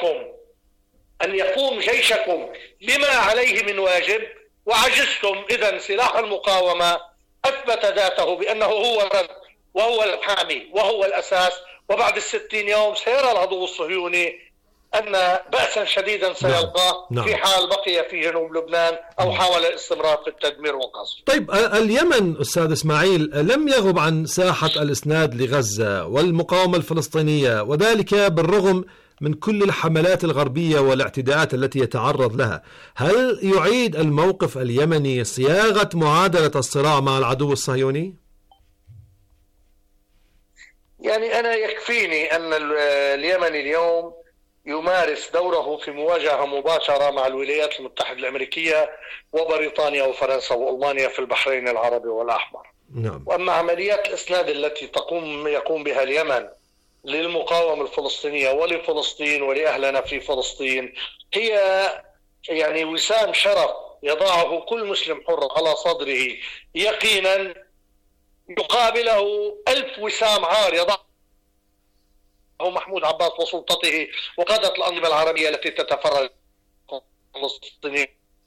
جيشكم بما عليه من واجب، وعجزتم. إذن سلاح المقاومة أثبت ذاته بأنه هو الرد وهو الحامي وهو الأساس، وبعد 60 يوم سيرى العدو الصهيوني أن بأسا شديدا سيلقاه في حال بقي في جنوب لبنان أو حاول الاستمرار في التدمير والقصف. طيب اليمن أستاذ إسماعيل لم يغب عن ساحة الإسناد لغزة والمقاومة الفلسطينية، وذلك بالرغم من كل الحملات الغربية والاعتداءات التي يتعرض لها. هل يعيد الموقف اليمني صياغة معادلة الصراع مع العدو الصهيوني؟ يعني أنا يكفيني أن اليمن اليوم يمارس دوره في مواجهة مباشرة مع الولايات المتحدة الأمريكية وبريطانيا وفرنسا وألمانيا في البحرين العربي والأحمر. نعم. وأما عمليات الإسناد التي يقوم بها اليمن للمقاومة الفلسطينية ولفلسطين ولأهلنا في فلسطين هي يعني وسام شرف يضعه كل مسلم حر على صدره يقينا، يقابله 1000 وسام عار يضعه محمود عباس وسلطته وقادة الأنظمة العربية التي تتفرج فلسطينيين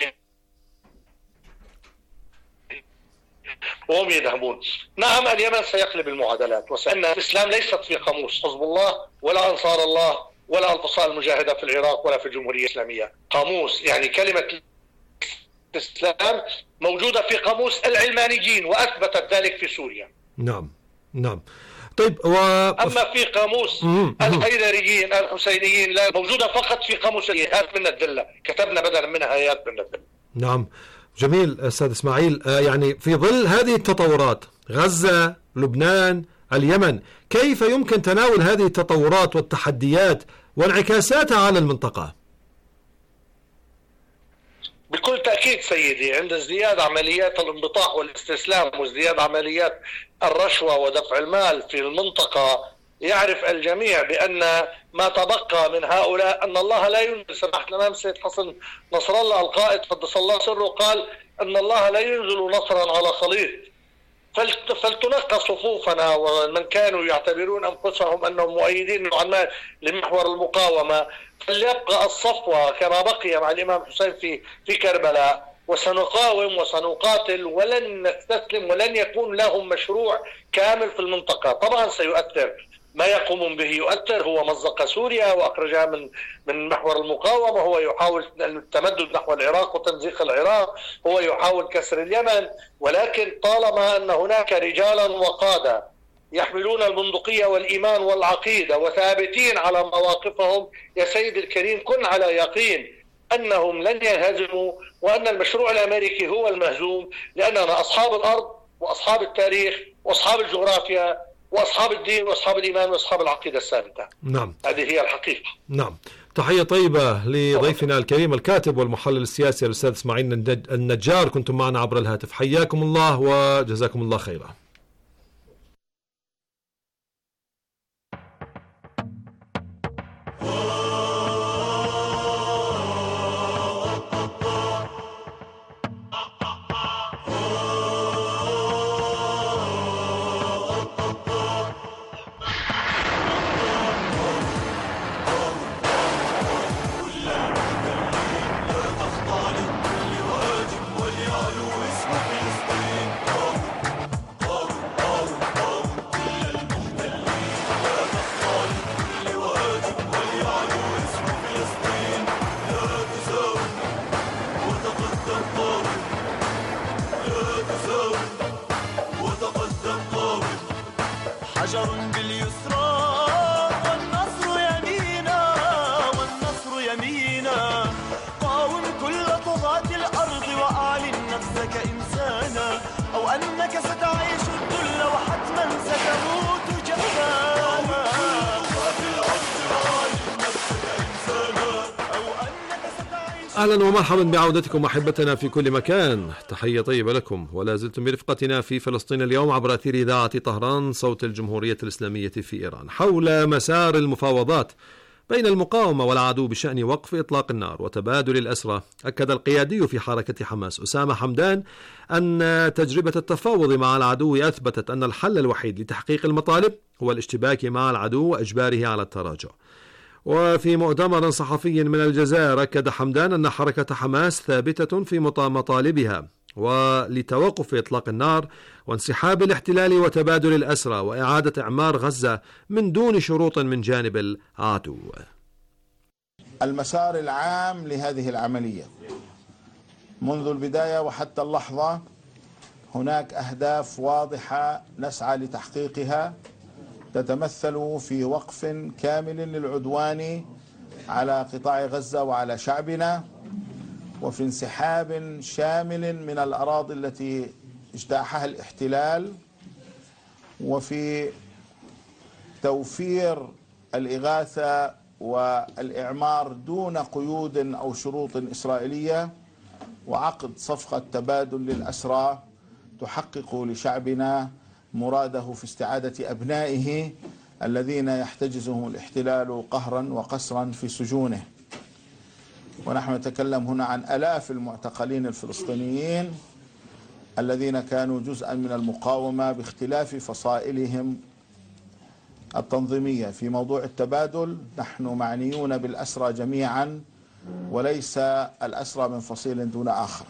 وهم يذهبون. نعم اليمن سيقلب المعادلات، وسأن الإسلام ليست في قاموس حزب الله ولا أنصار الله ولا الفصائل المجاهدة في العراق ولا في الجمهورية الإسلامية. قاموس يعني كلمة الإسلام موجودة في قاموس العلمانيين وأثبتت ذلك في سوريا. نعم نعم. طيب أما في قاموس الحيدريين الحسينيين لا، موجودة فقط في قاموس آيات من الذلة، كتبنا بدلا منها آيات من الذلة. نعم جميل أستاذ إسماعيل. يعني في ظل هذه التطورات غزة، لبنان، اليمن، كيف يمكن تناول هذه التطورات والتحديات وانعكاساتها على المنطقة؟ بكل تأكيد سيدي، عند ازدياد عمليات الانبطاح والاستسلام وازدياد عمليات الرشوة ودفع المال في المنطقة، يعرف الجميع بأن ما تبقى من هؤلاء أن الله لا ينزل. سمحت لنا سيد حسن نصر الله القائد قدس الله سره قال أن الله لا ينزل نصرا على خليط، فلتنقى صفوفنا، ومن كانوا يعتبرون أنفسهم أنهم مؤيدين نوعا ما لمحور المقاومة فليبقى الصفوة كما بقي مع الإمام حسين في كربلاء، وسنقاوم وسنقاتل ولن نستسلم ولن يكون لهم مشروع كامل في المنطقة. طبعا سيؤثر، ما يقومون به يؤثر، هو مزق سوريا وأخرجها من محور المقاومة، هو يحاول التمدد نحو العراق وتمزيق العراق، هو يحاول كسر اليمن، ولكن طالما أن هناك رجالا وقادة يحملون البندقية والإيمان والعقيدة وثابتين على مواقفهم، يا سيد الكريم كن على يقين أنهم لن ينهزموا، وأن المشروع الأمريكي هو المهزوم، لأننا أصحاب الأرض وأصحاب التاريخ وأصحاب الجغرافيا وأصحاب الدين وأصحاب الإيمان وأصحاب العقيدة الثابتة. نعم هذه هي الحقيقة. نعم. تحية طيبة لضيفنا الكريم الكاتب والمحلل السياسي الأستاذ إسماعيل النجار، كنتم معنا عبر الهاتف، حياكم الله وجزاكم الله خيرا. أهلا ومرحبا بعودتكم أحبتنا في كل مكان، تحية طيبة لكم، ولا زلتم برفقتنا في فلسطين اليوم عبر أثير إذاعة طهران صوت الجمهورية الإسلامية في إيران حول مسار المفاوضات بين المقاومة والعدو بشأن وقف إطلاق النار وتبادل الأسرى. أكد القيادي في حركة حماس أسامة حمدان أن تجربة التفاوض مع العدو أثبتت أن الحل الوحيد لتحقيق المطالب هو الاشتباك مع العدو وإجباره على التراجع. وفي مؤتمر صحفي من الجزائر أكد حمدان أن حركة حماس ثابتة في مطالبها ولتوقف إطلاق النار وانسحاب الاحتلال وتبادل الأسرى وإعادة إعمار غزة من دون شروط من جانب العدو. المسار العام لهذه العملية منذ البداية وحتى اللحظة هناك أهداف واضحة نسعى لتحقيقها، تتمثل في وقف كامل للعدوان على قطاع غزة وعلى شعبنا، وفي انسحاب شامل من الأراضي التي اجتاحها الاحتلال، وفي توفير الإغاثة والإعمار دون قيود أو شروط إسرائيلية، وعقد صفقة تبادل للأسرى تحقق لشعبنا مراده في استعادة أبنائه الذين يحتجزهم الاحتلال قهرا وقسرا في سجونه. ونحن نتكلم هنا عن آلاف المعتقلين الفلسطينيين الذين كانوا جزءا من المقاومة باختلاف فصائلهم التنظيمية. في موضوع التبادل نحن معنيون بالأسرى جميعا وليس الأسرى من فصيل دون آخر.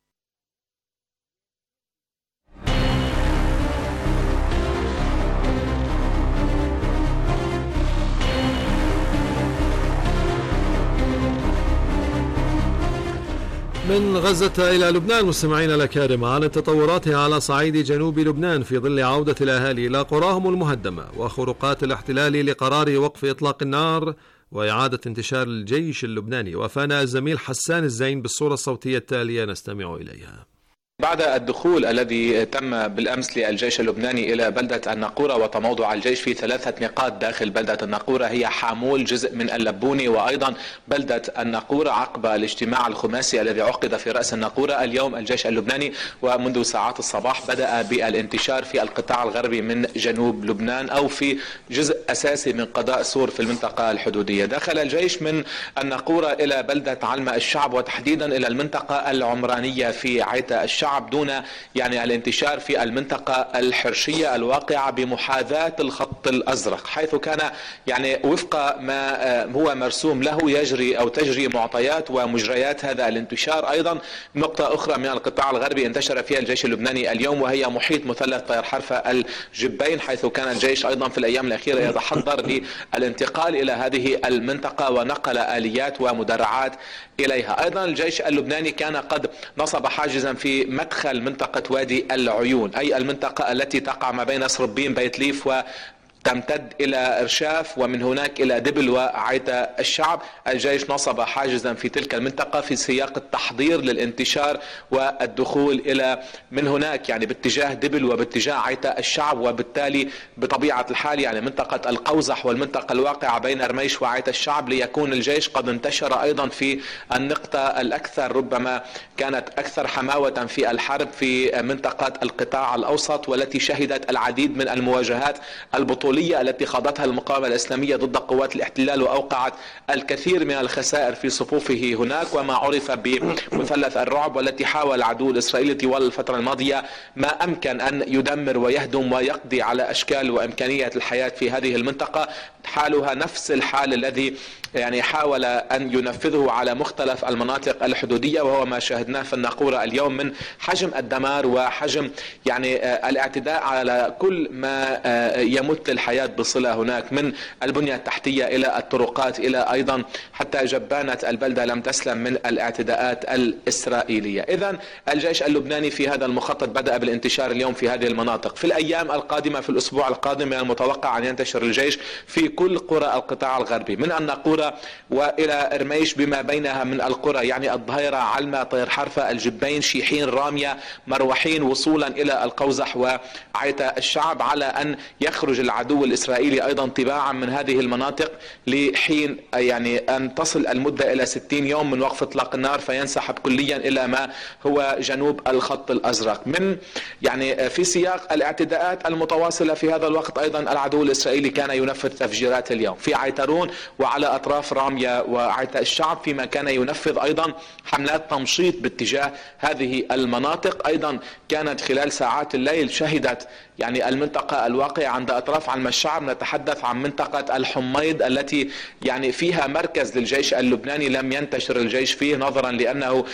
من غزة إلى لبنان مستمعينا الأكارم، عن التطورات على صعيد جنوب لبنان في ظل عودة الأهالي إلى قراهم المهدمة وخروقات الاحتلال لقرار وقف إطلاق النار وإعادة انتشار الجيش اللبناني. وفانا الزميل حسان الزين بالصورة الصوتية التالية نستمع إليها. بعد الدخول الذي تم بالأمس للجيش اللبناني إلى بلدة الناقورة وتموضع الجيش في 3 نقاط داخل بلدة الناقورة هي حامول جزء من اللبوني وأيضا بلدة الناقورة عقب الاجتماع الخماسي الذي عقد في رأس الناقورة. اليوم الجيش اللبناني ومنذ ساعات الصباح بدأ بالانتشار في القطاع الغربي من جنوب لبنان أو في جزء أساسي من قضاء سور في المنطقة الحدودية. دخل الجيش من الناقورة إلى بلدة علمة الشعب وتحديدا إلى المنطقة العمرانية في عيتا الشعب دون الانتشار في المنطقة الحرشية الواقعة بمحاذاة الخط الأزرق، حيث كان وفق ما هو مرسوم له تجري معطيات ومجريات هذا الانتشار. أيضا نقطة أخرى من القطاع الغربي انتشر فيها الجيش اللبناني اليوم وهي محيط مثلث طير حرفة الجبين، حيث كان الجيش أيضا في الأيام الأخيرة يتحضر للانتقال إلى هذه المنطقة ونقل آليات ومدرعات إليها. أيضا الجيش اللبناني كان قد نصب حاجزا في مدخل منطقة وادي العيون، أي المنطقة التي تقع ما بين سربين بيت ليف تمتد إلى إرشاف ومن هناك إلى دبل وعيتا الشعب. الجيش نصب حاجزا في تلك المنطقة في سياق التحضير للانتشار والدخول إلى من هناك باتجاه دبل وباتجاه عيتا الشعب، وبالتالي بطبيعة الحال منطقة القوزح والمنطقة الواقعة بين رميش وعيتا الشعب، ليكون الجيش قد انتشر أيضا في النقطة الأكثر ربما كانت أكثر حماوة في الحرب في منطقة القطاع الأوسط، والتي شهدت العديد من المواجهات البطولية التي خاضتها المقاومة الإسلامية ضد قوات الاحتلال وأوقعت الكثير من الخسائر في صفوفه هناك، وما عرف بمثلث الرعب، والتي حاول العدو الإسرائيلي طوال الفترة الماضية ما أمكن أن يدمر ويهدم ويقضي على أشكال وإمكانية الحياة في هذه المنطقة. حالها نفس الحال الذي حاول أن ينفذه على مختلف المناطق الحدودية، وهو ما شاهدناه في الناقورة اليوم من حجم الدمار وحجم الاعتداء على كل ما يمت الحياة بصلة هناك، من البنية التحتية إلى الطرقات إلى أيضا حتى جبانة البلدة لم تسلم من الاعتداءات الإسرائيلية. إذن الجيش اللبناني في هذا المخطط بدأ بالانتشار اليوم في هذه المناطق. في الأيام القادمة في الأسبوع القادم من المتوقع أن ينتشر الجيش في كل قرى القطاع الغربي من الناقورة وإلى رميش بما بينها من القرى الظهيرة، علمة، طير حرفة، الجبين، شيحين، رامية، مروحين، وصولا إلى القوزح وعيتا الشعب، على أن يخرج العدو الإسرائيلي أيضا تباعا من هذه المناطق لحين أن تصل المدة إلى 60 يوم من وقف إطلاق النار، فينسحب كليا إلى ما هو جنوب الخط الأزرق. من في سياق الاعتداءات المتواصلة في هذا الوقت أيضا العدو الإسرائيلي كان ينفذ تفجيرات اليوم في عيترون وعلى أطراف رامية وعيتا الشعب، فيما كان ينفذ أيضا حملات تمشيط باتجاه هذه المناطق. أيضا كانت خلال ساعات الليل شهدت المنطقة الواقعة عند أطراف علم الشعب، نتحدث عن منطقة الحميد التي فيها مركز للجيش اللبناني لم ينتشر الجيش فيه، نظرا لأنه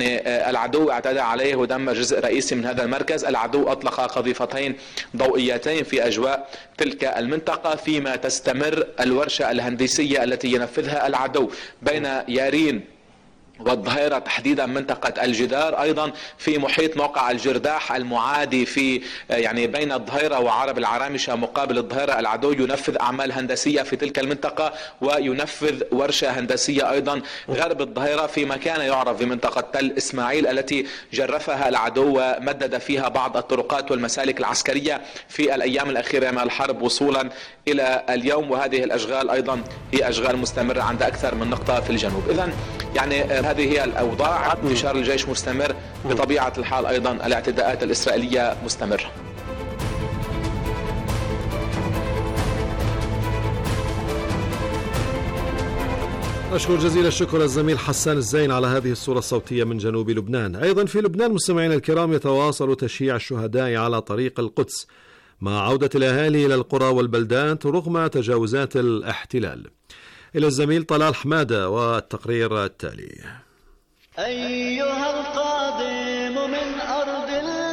العدو اعتدى عليه ودمر جزء رئيسي من هذا المركز. العدو أطلق قذيفتين ضوئيتين في أجواء تلك المنطقة، فيما تستمر الورشة الهندسية التي ينفذها العدو بين يارين والظهيرة تحديدا منطقة الجدار، أيضا في محيط موقع الجرداح المعادي في يعني بين الظهيرة وعرب العرامشة مقابل الظهيرة. العدو ينفذ أعمال هندسية في تلك المنطقة وينفذ ورشة هندسية أيضا غرب الظهيرة في مكان يعرف بمنطقة تل إسماعيل التي جرفها العدو ومدد فيها بعض الطرقات والمسالك العسكرية في الأيام الأخيرة من الحرب وصولا إلى اليوم. وهذه الأشغال أيضا هي أشغال مستمرة عند أكثر من نقطة في الجنوب. إذن يعني هذه هي الأوضاع. انتشار الجيش مستمر، بطبيعة الحال أيضا الاعتداءات الإسرائيلية مستمرة. أشكر جزيل الشكر الزميل حسان الزين على هذه الصورة الصوتية من جنوب لبنان. أيضا في لبنان مستمعينا الكرام يتواصل تشييع الشهداء على طريق القدس مع عودة الأهالي إلى القرى والبلدات رغم تجاوزات الاحتلال. إلى الزميل طلال حمادة والتقرير التالي. أيها القادم من أرض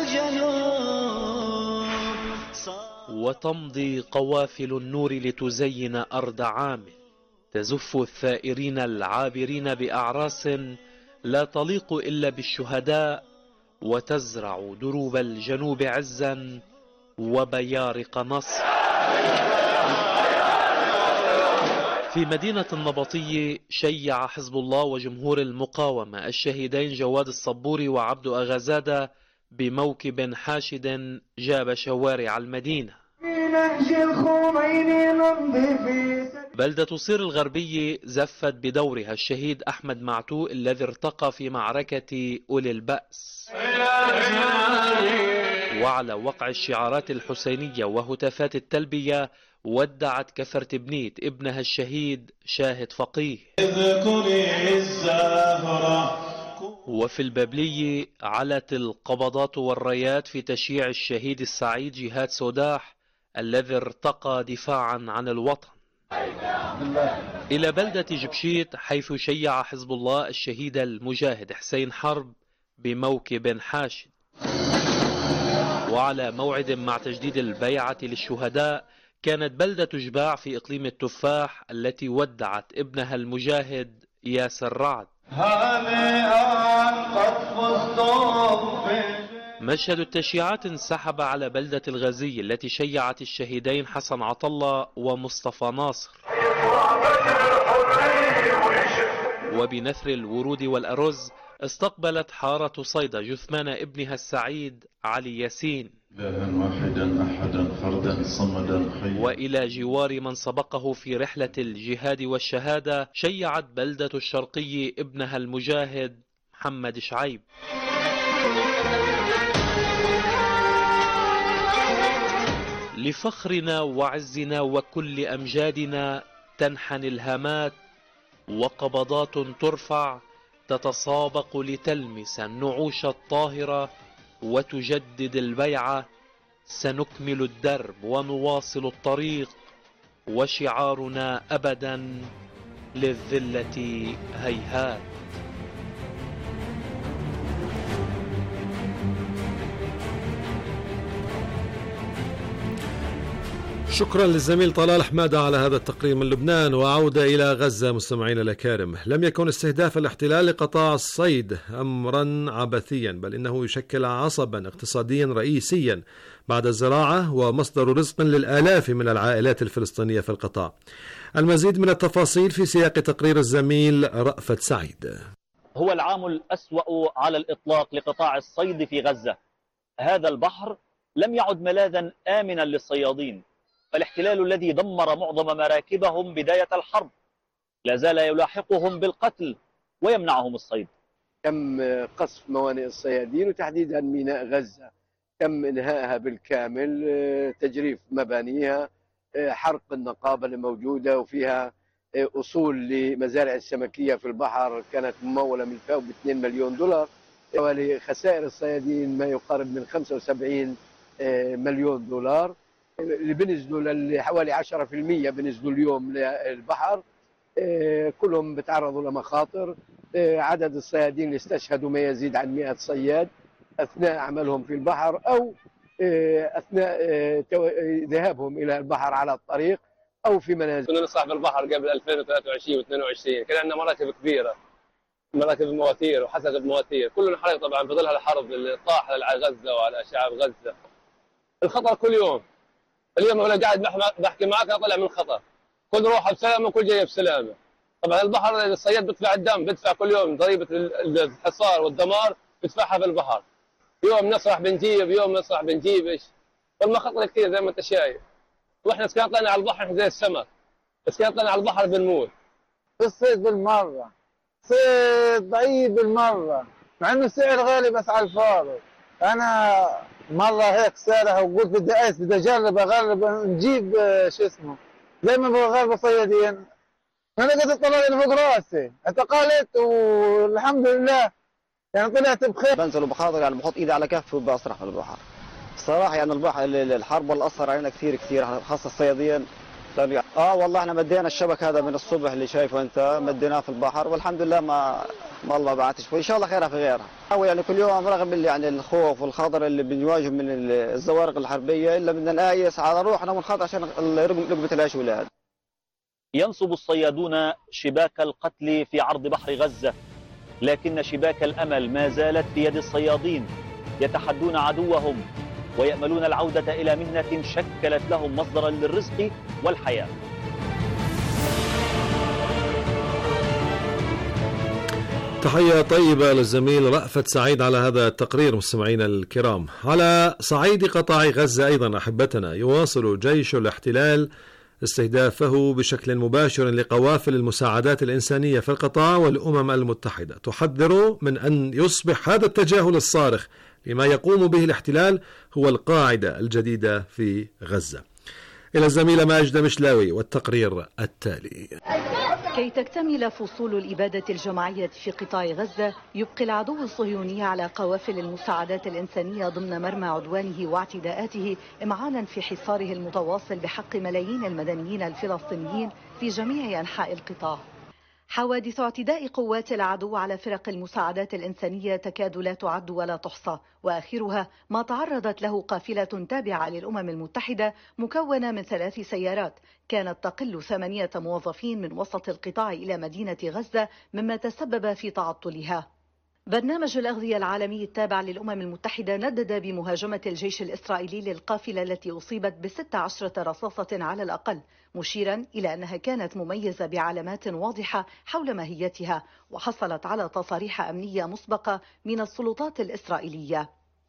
الجنوب وتمضي قوافل النور لتزين أرض عامر، تزف الثائرين العابرين بأعراس لا تليق إلا بالشهداء، وتزرع دروب الجنوب عزا وبيارق نصر. في مدينة النبطية شيع حزب الله وجمهور المقاومة الشهيدين جواد الصبوري وعبد أغازادة بموكب حاشد جاب شوارع المدينة. بلدة صير الغربية زفت بدورها الشهيد أحمد معتوق الذي ارتقى في معركة أولي البأس. وعلى وقع الشعارات الحسينية وهتافات التلبية ودعت كفرت بنيت ابنها الشهيد شاهد فقيه. وفي البابلية علت القبضات والرايات في تشييع الشهيد السعيد جهاد سوداح الذي ارتقى دفاعا عن الوطن. إلى بلدة جبشيت حيث شيع حزب الله الشهيد المجاهد حسين حرب بموكب حاشد. وعلى موعد مع تجديد البيعة للشهداء كانت بلدة جباع في إقليم التفاح التي ودعت ابنها المجاهد ياسر رعد. مشهد التشييعات انسحب على بلدة الغزية التي شيعت الشهيدين حسن عطلة ومصطفى ناصر. وبنثر الورود والأرز استقبلت حارة صيدا جثمان ابنها السعيد علي ياسين. واحدا أحدا فردا صمدا حيا. وإلى جوار من سبقه في رحلة الجهاد والشهادة شيعت بلدة الشرقية ابنها المجاهد محمد شعيب. لفخرنا وعزنا وكل أمجادنا تنحني الهامات وقبضات ترفع تتسابق لتلمس النعوش الطاهرة وتجدد البيعة. سنكمل الدرب ونواصل الطريق وشعارنا أبدا للذلة هيهات. شكرا للزميل طلال حمادة على هذا التقرير من لبنان. وعودة إلى غزة مستمعينا الأكارم. لم يكن استهداف الاحتلال لقطاع الصيد أمرا عبثيا، بل إنه يشكل عصبا اقتصاديا رئيسيا بعد الزراعة ومصدر رزق للآلاف من العائلات الفلسطينية في القطاع. المزيد من التفاصيل في سياق تقرير الزميل رأفت سعيد. هو العام الأسوأ على الإطلاق لقطاع الصيد في غزة. هذا البحر لم يعد ملاذا آمنا للصيادين، فالاحتلال الذي دمر معظم مراكبهم بداية الحرب لا زال يلاحقهم بالقتل ويمنعهم الصيد. تم قصف موانئ الصيادين وتحديدا ميناء غزة، تم إنهائها بالكامل، تجريف مبانيها، حرق النقابة الموجودة وفيها أصول لمزارع السمكية في البحر كانت ممولة من فوق ب$2 مليون. حوالي خسائر الصيادين ما يقارب من $75 مليون اللي بنزلوا حوالي 10% بنزلوا اليوم للبحر. كلهم بتعرضوا لمخاطر. عدد الصيادين اللي استشهدوا ما يزيد عن 100 صياد أثناء عملهم في البحر أو أثناء ذهابهم إلى البحر على الطريق أو في منازل. كنا نصح بالبحر قبل 2023 و22 كان عندنا مراكب كبيرة مراكب المواتير وحسب المواتير، كله انحرق طبعا في ظل الحرب اللي طاح على غزه وعلى شعب غزه. الخطر كل يوم. اليوم انا قاعد بحكي معك اطلع من الخطر. كل روحه بسلامه وكل جايه بسلامه. طبعا البحر الصياد بيدفع الدم، بيدفع كل يوم ضريبه الحصار والدمار بيدفعها في البحر. يوم نصرح بنجيب، يوم نصرح بنجيب ايش. والمخاطر كثير زي ما انت شايف. واحنا اذا كان طلعنا على البحر زي السمك. اذا كان طلعنا على البحر بنموت. الصيد بالمره. صيد ضعيف بالمره، مع انه السعر غالي بس على الفاضي. انا مره هيك سارح وقلت بدي اجرب اغرب نجيب شو اسمه زي ما بغرب الصيادين. انا لقيت الطلال اللي فوق راسي اعتقلت والحمد لله يعني طلعت بخير. بنزل وبخاطر يعني بحط ايدي على كفي وبسرح في البحر. الصراحه يعني البحر الحرب اللي اثر علينا كثير خاصه الصيادين. والله احنا مدينا الشبك هذا من الصبح اللي شايفه انت، مديناه في البحر والحمد لله ما الله بعتش، وان شاء الله خيرها في غيرها. يعني كل يوم رغم يعني الخوف والخطر اللي بنواجه من الزوارق الحربيه الا بدنا نقايس على روحنا ونخاطر عشان لقمه العيش والولاد. ينصب الصيادون شباك القتل في عرض بحر غزه، لكن شباك الامل ما زالت في يد الصيادين، يتحدون عدوهم ويأملون العودة إلى مهنة شكلت لهم مصدرا للرزق والحياة. تحية طيبة للزميل رأفت سعيد على هذا التقرير. مستمعينا الكرام، على صعيد قطاع غزة أيضا أحبتنا، يواصل جيش الاحتلال استهدافه بشكل مباشر لقوافل المساعدات الإنسانية في القطاع، والأمم المتحدة تحذر من أن يصبح هذا التجاهل الصارخ لما يقوم به الاحتلال هو القاعدة الجديدة في غزة. إلى الزميلة ماجدة مشلاوي والتقرير التالي. كي تكتمل فصول الإبادة الجماعية في قطاع غزة، يبقي العدو الصهيوني على قوافل المساعدات الإنسانية ضمن مرمى عدوانه واعتداءاته إمعانا في حصاره المتواصل بحق ملايين المدنيين الفلسطينيين في جميع أنحاء القطاع. حوادث اعتداء قوات العدو على فرق المساعدات الإنسانية تكاد لا تعد ولا تحصى، وآخرها ما تعرضت له قافلة تابعة للأمم المتحدة مكونة من 3 سيارات كانت تقل 8 موظفين من وسط القطاع إلى مدينة غزة، مما تسبب في تعطلها. برنامج الأغذية العالمي التابع للأمم المتحدة ندد بمهاجمة الجيش الإسرائيلي للقافلة التي أصيبت ب16 رصاصة على الأقل، مشيرا إلى أنها كانت مميزة بعلامات واضحة حول ماهيتها، وحصلت على تصاريح أمنية مسبقة من السلطات الإسرائيلية.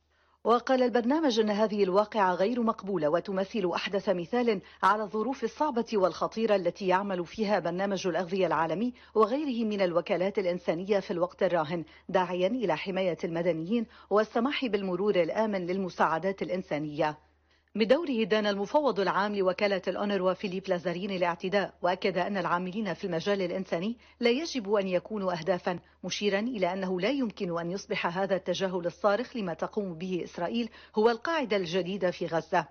وقال البرنامج أن هذه الواقعة غير مقبولة وتمثل أحدث مثال على الظروف الصعبة والخطيرة التي يعمل فيها برنامج الأغذية العالمي وغيره من الوكالات الإنسانية في الوقت الراهن، داعيا إلى حماية المدنيين والسماح بالمرور الآمن للمساعدات الإنسانية. بدوره دان المفوض العام لوكالة الأونروا فيليب لازارين الاعتداء، وأكد أن العاملين في المجال الإنساني لا يجب أن يكونوا أهدافا، مشيرا إلى أنه لا يمكن أن يصبح هذا التجاهل الصارخ لما تقوم به إسرائيل هو القاعدة الجديدة في غزة.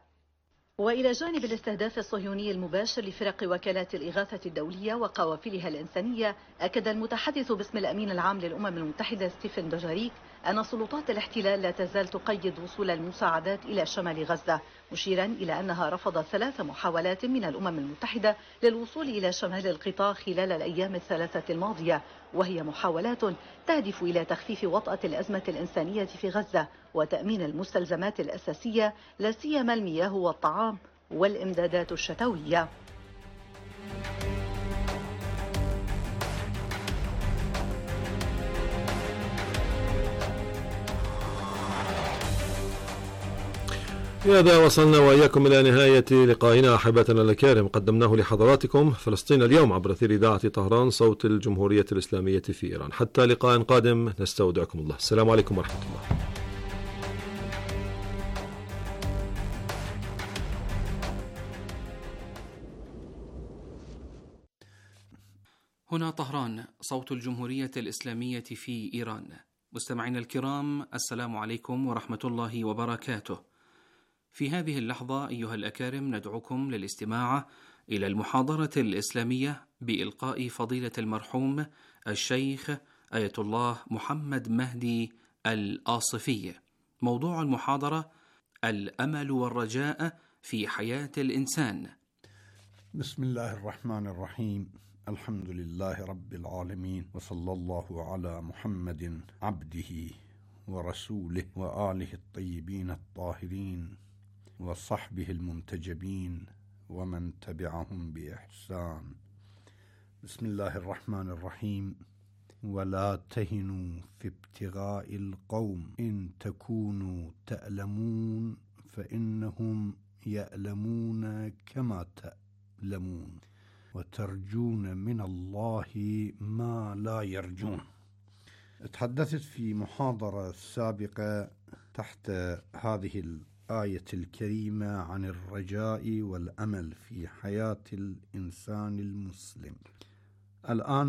وإلى جانب الاستهداف الصهيوني المباشر لفرق وكالات الإغاثة الدولية وقوافلها الإنسانية، أكد المتحدث باسم الأمين العام للأمم المتحدة ستيفن دوجاريك أن سلطات الاحتلال لا تزال تقيد وصول المساعدات إلى شمال غزة، مشيرا إلى أنها رفضت 3 محاولات من الأمم المتحدة للوصول إلى شمال القطاع خلال الأيام ال3 الماضية، وهي محاولات تهدف إلى تخفيف وطأة الأزمة الإنسانية في غزة وتأمين المستلزمات الأساسية لا سيما المياه والطعام والإمدادات الشتوية. بهذا وصلنا وإياكم إلى نهاية لقائنا أحبتنا الكرام، قدمناه لحضراتكم فلسطين اليوم عبر أثير إذاعة طهران صوت الجمهورية الإسلامية في إيران. حتى لقاء قادم نستودعكم الله. السلام عليكم ورحمة الله. هنا طهران صوت الجمهورية الإسلامية في إيران. مستمعينا الكرام، السلام عليكم ورحمة الله وبركاته. في هذه اللحظة أيها الأكارم ندعوكم للاستماع إلى المحاضرة الإسلامية بإلقاء فضيلة المرحوم الشيخ آية الله محمد مهدي الآصفي. موضوع المحاضرة: الأمل والرجاء في حياة الإنسان. بسم الله الرحمن الرحيم. الحمد لله رب العالمين، وصلى الله على محمد عبده ورسوله وآله الطيبين الطاهرين وصحبه المنتجبين ومن تبعهم بإحسان. بسم الله الرحمن الرحيم. ولا تهنوا في ابتغاء القوم إن تكونوا تألمون فإنهم يألمون كما تألمون وترجون من الله ما لا يرجون. تحدثت في محاضرة سابقة تحت هذه الآية الكريمة عن الرجاء والأمل في حياة الإنسان المسلم. الآن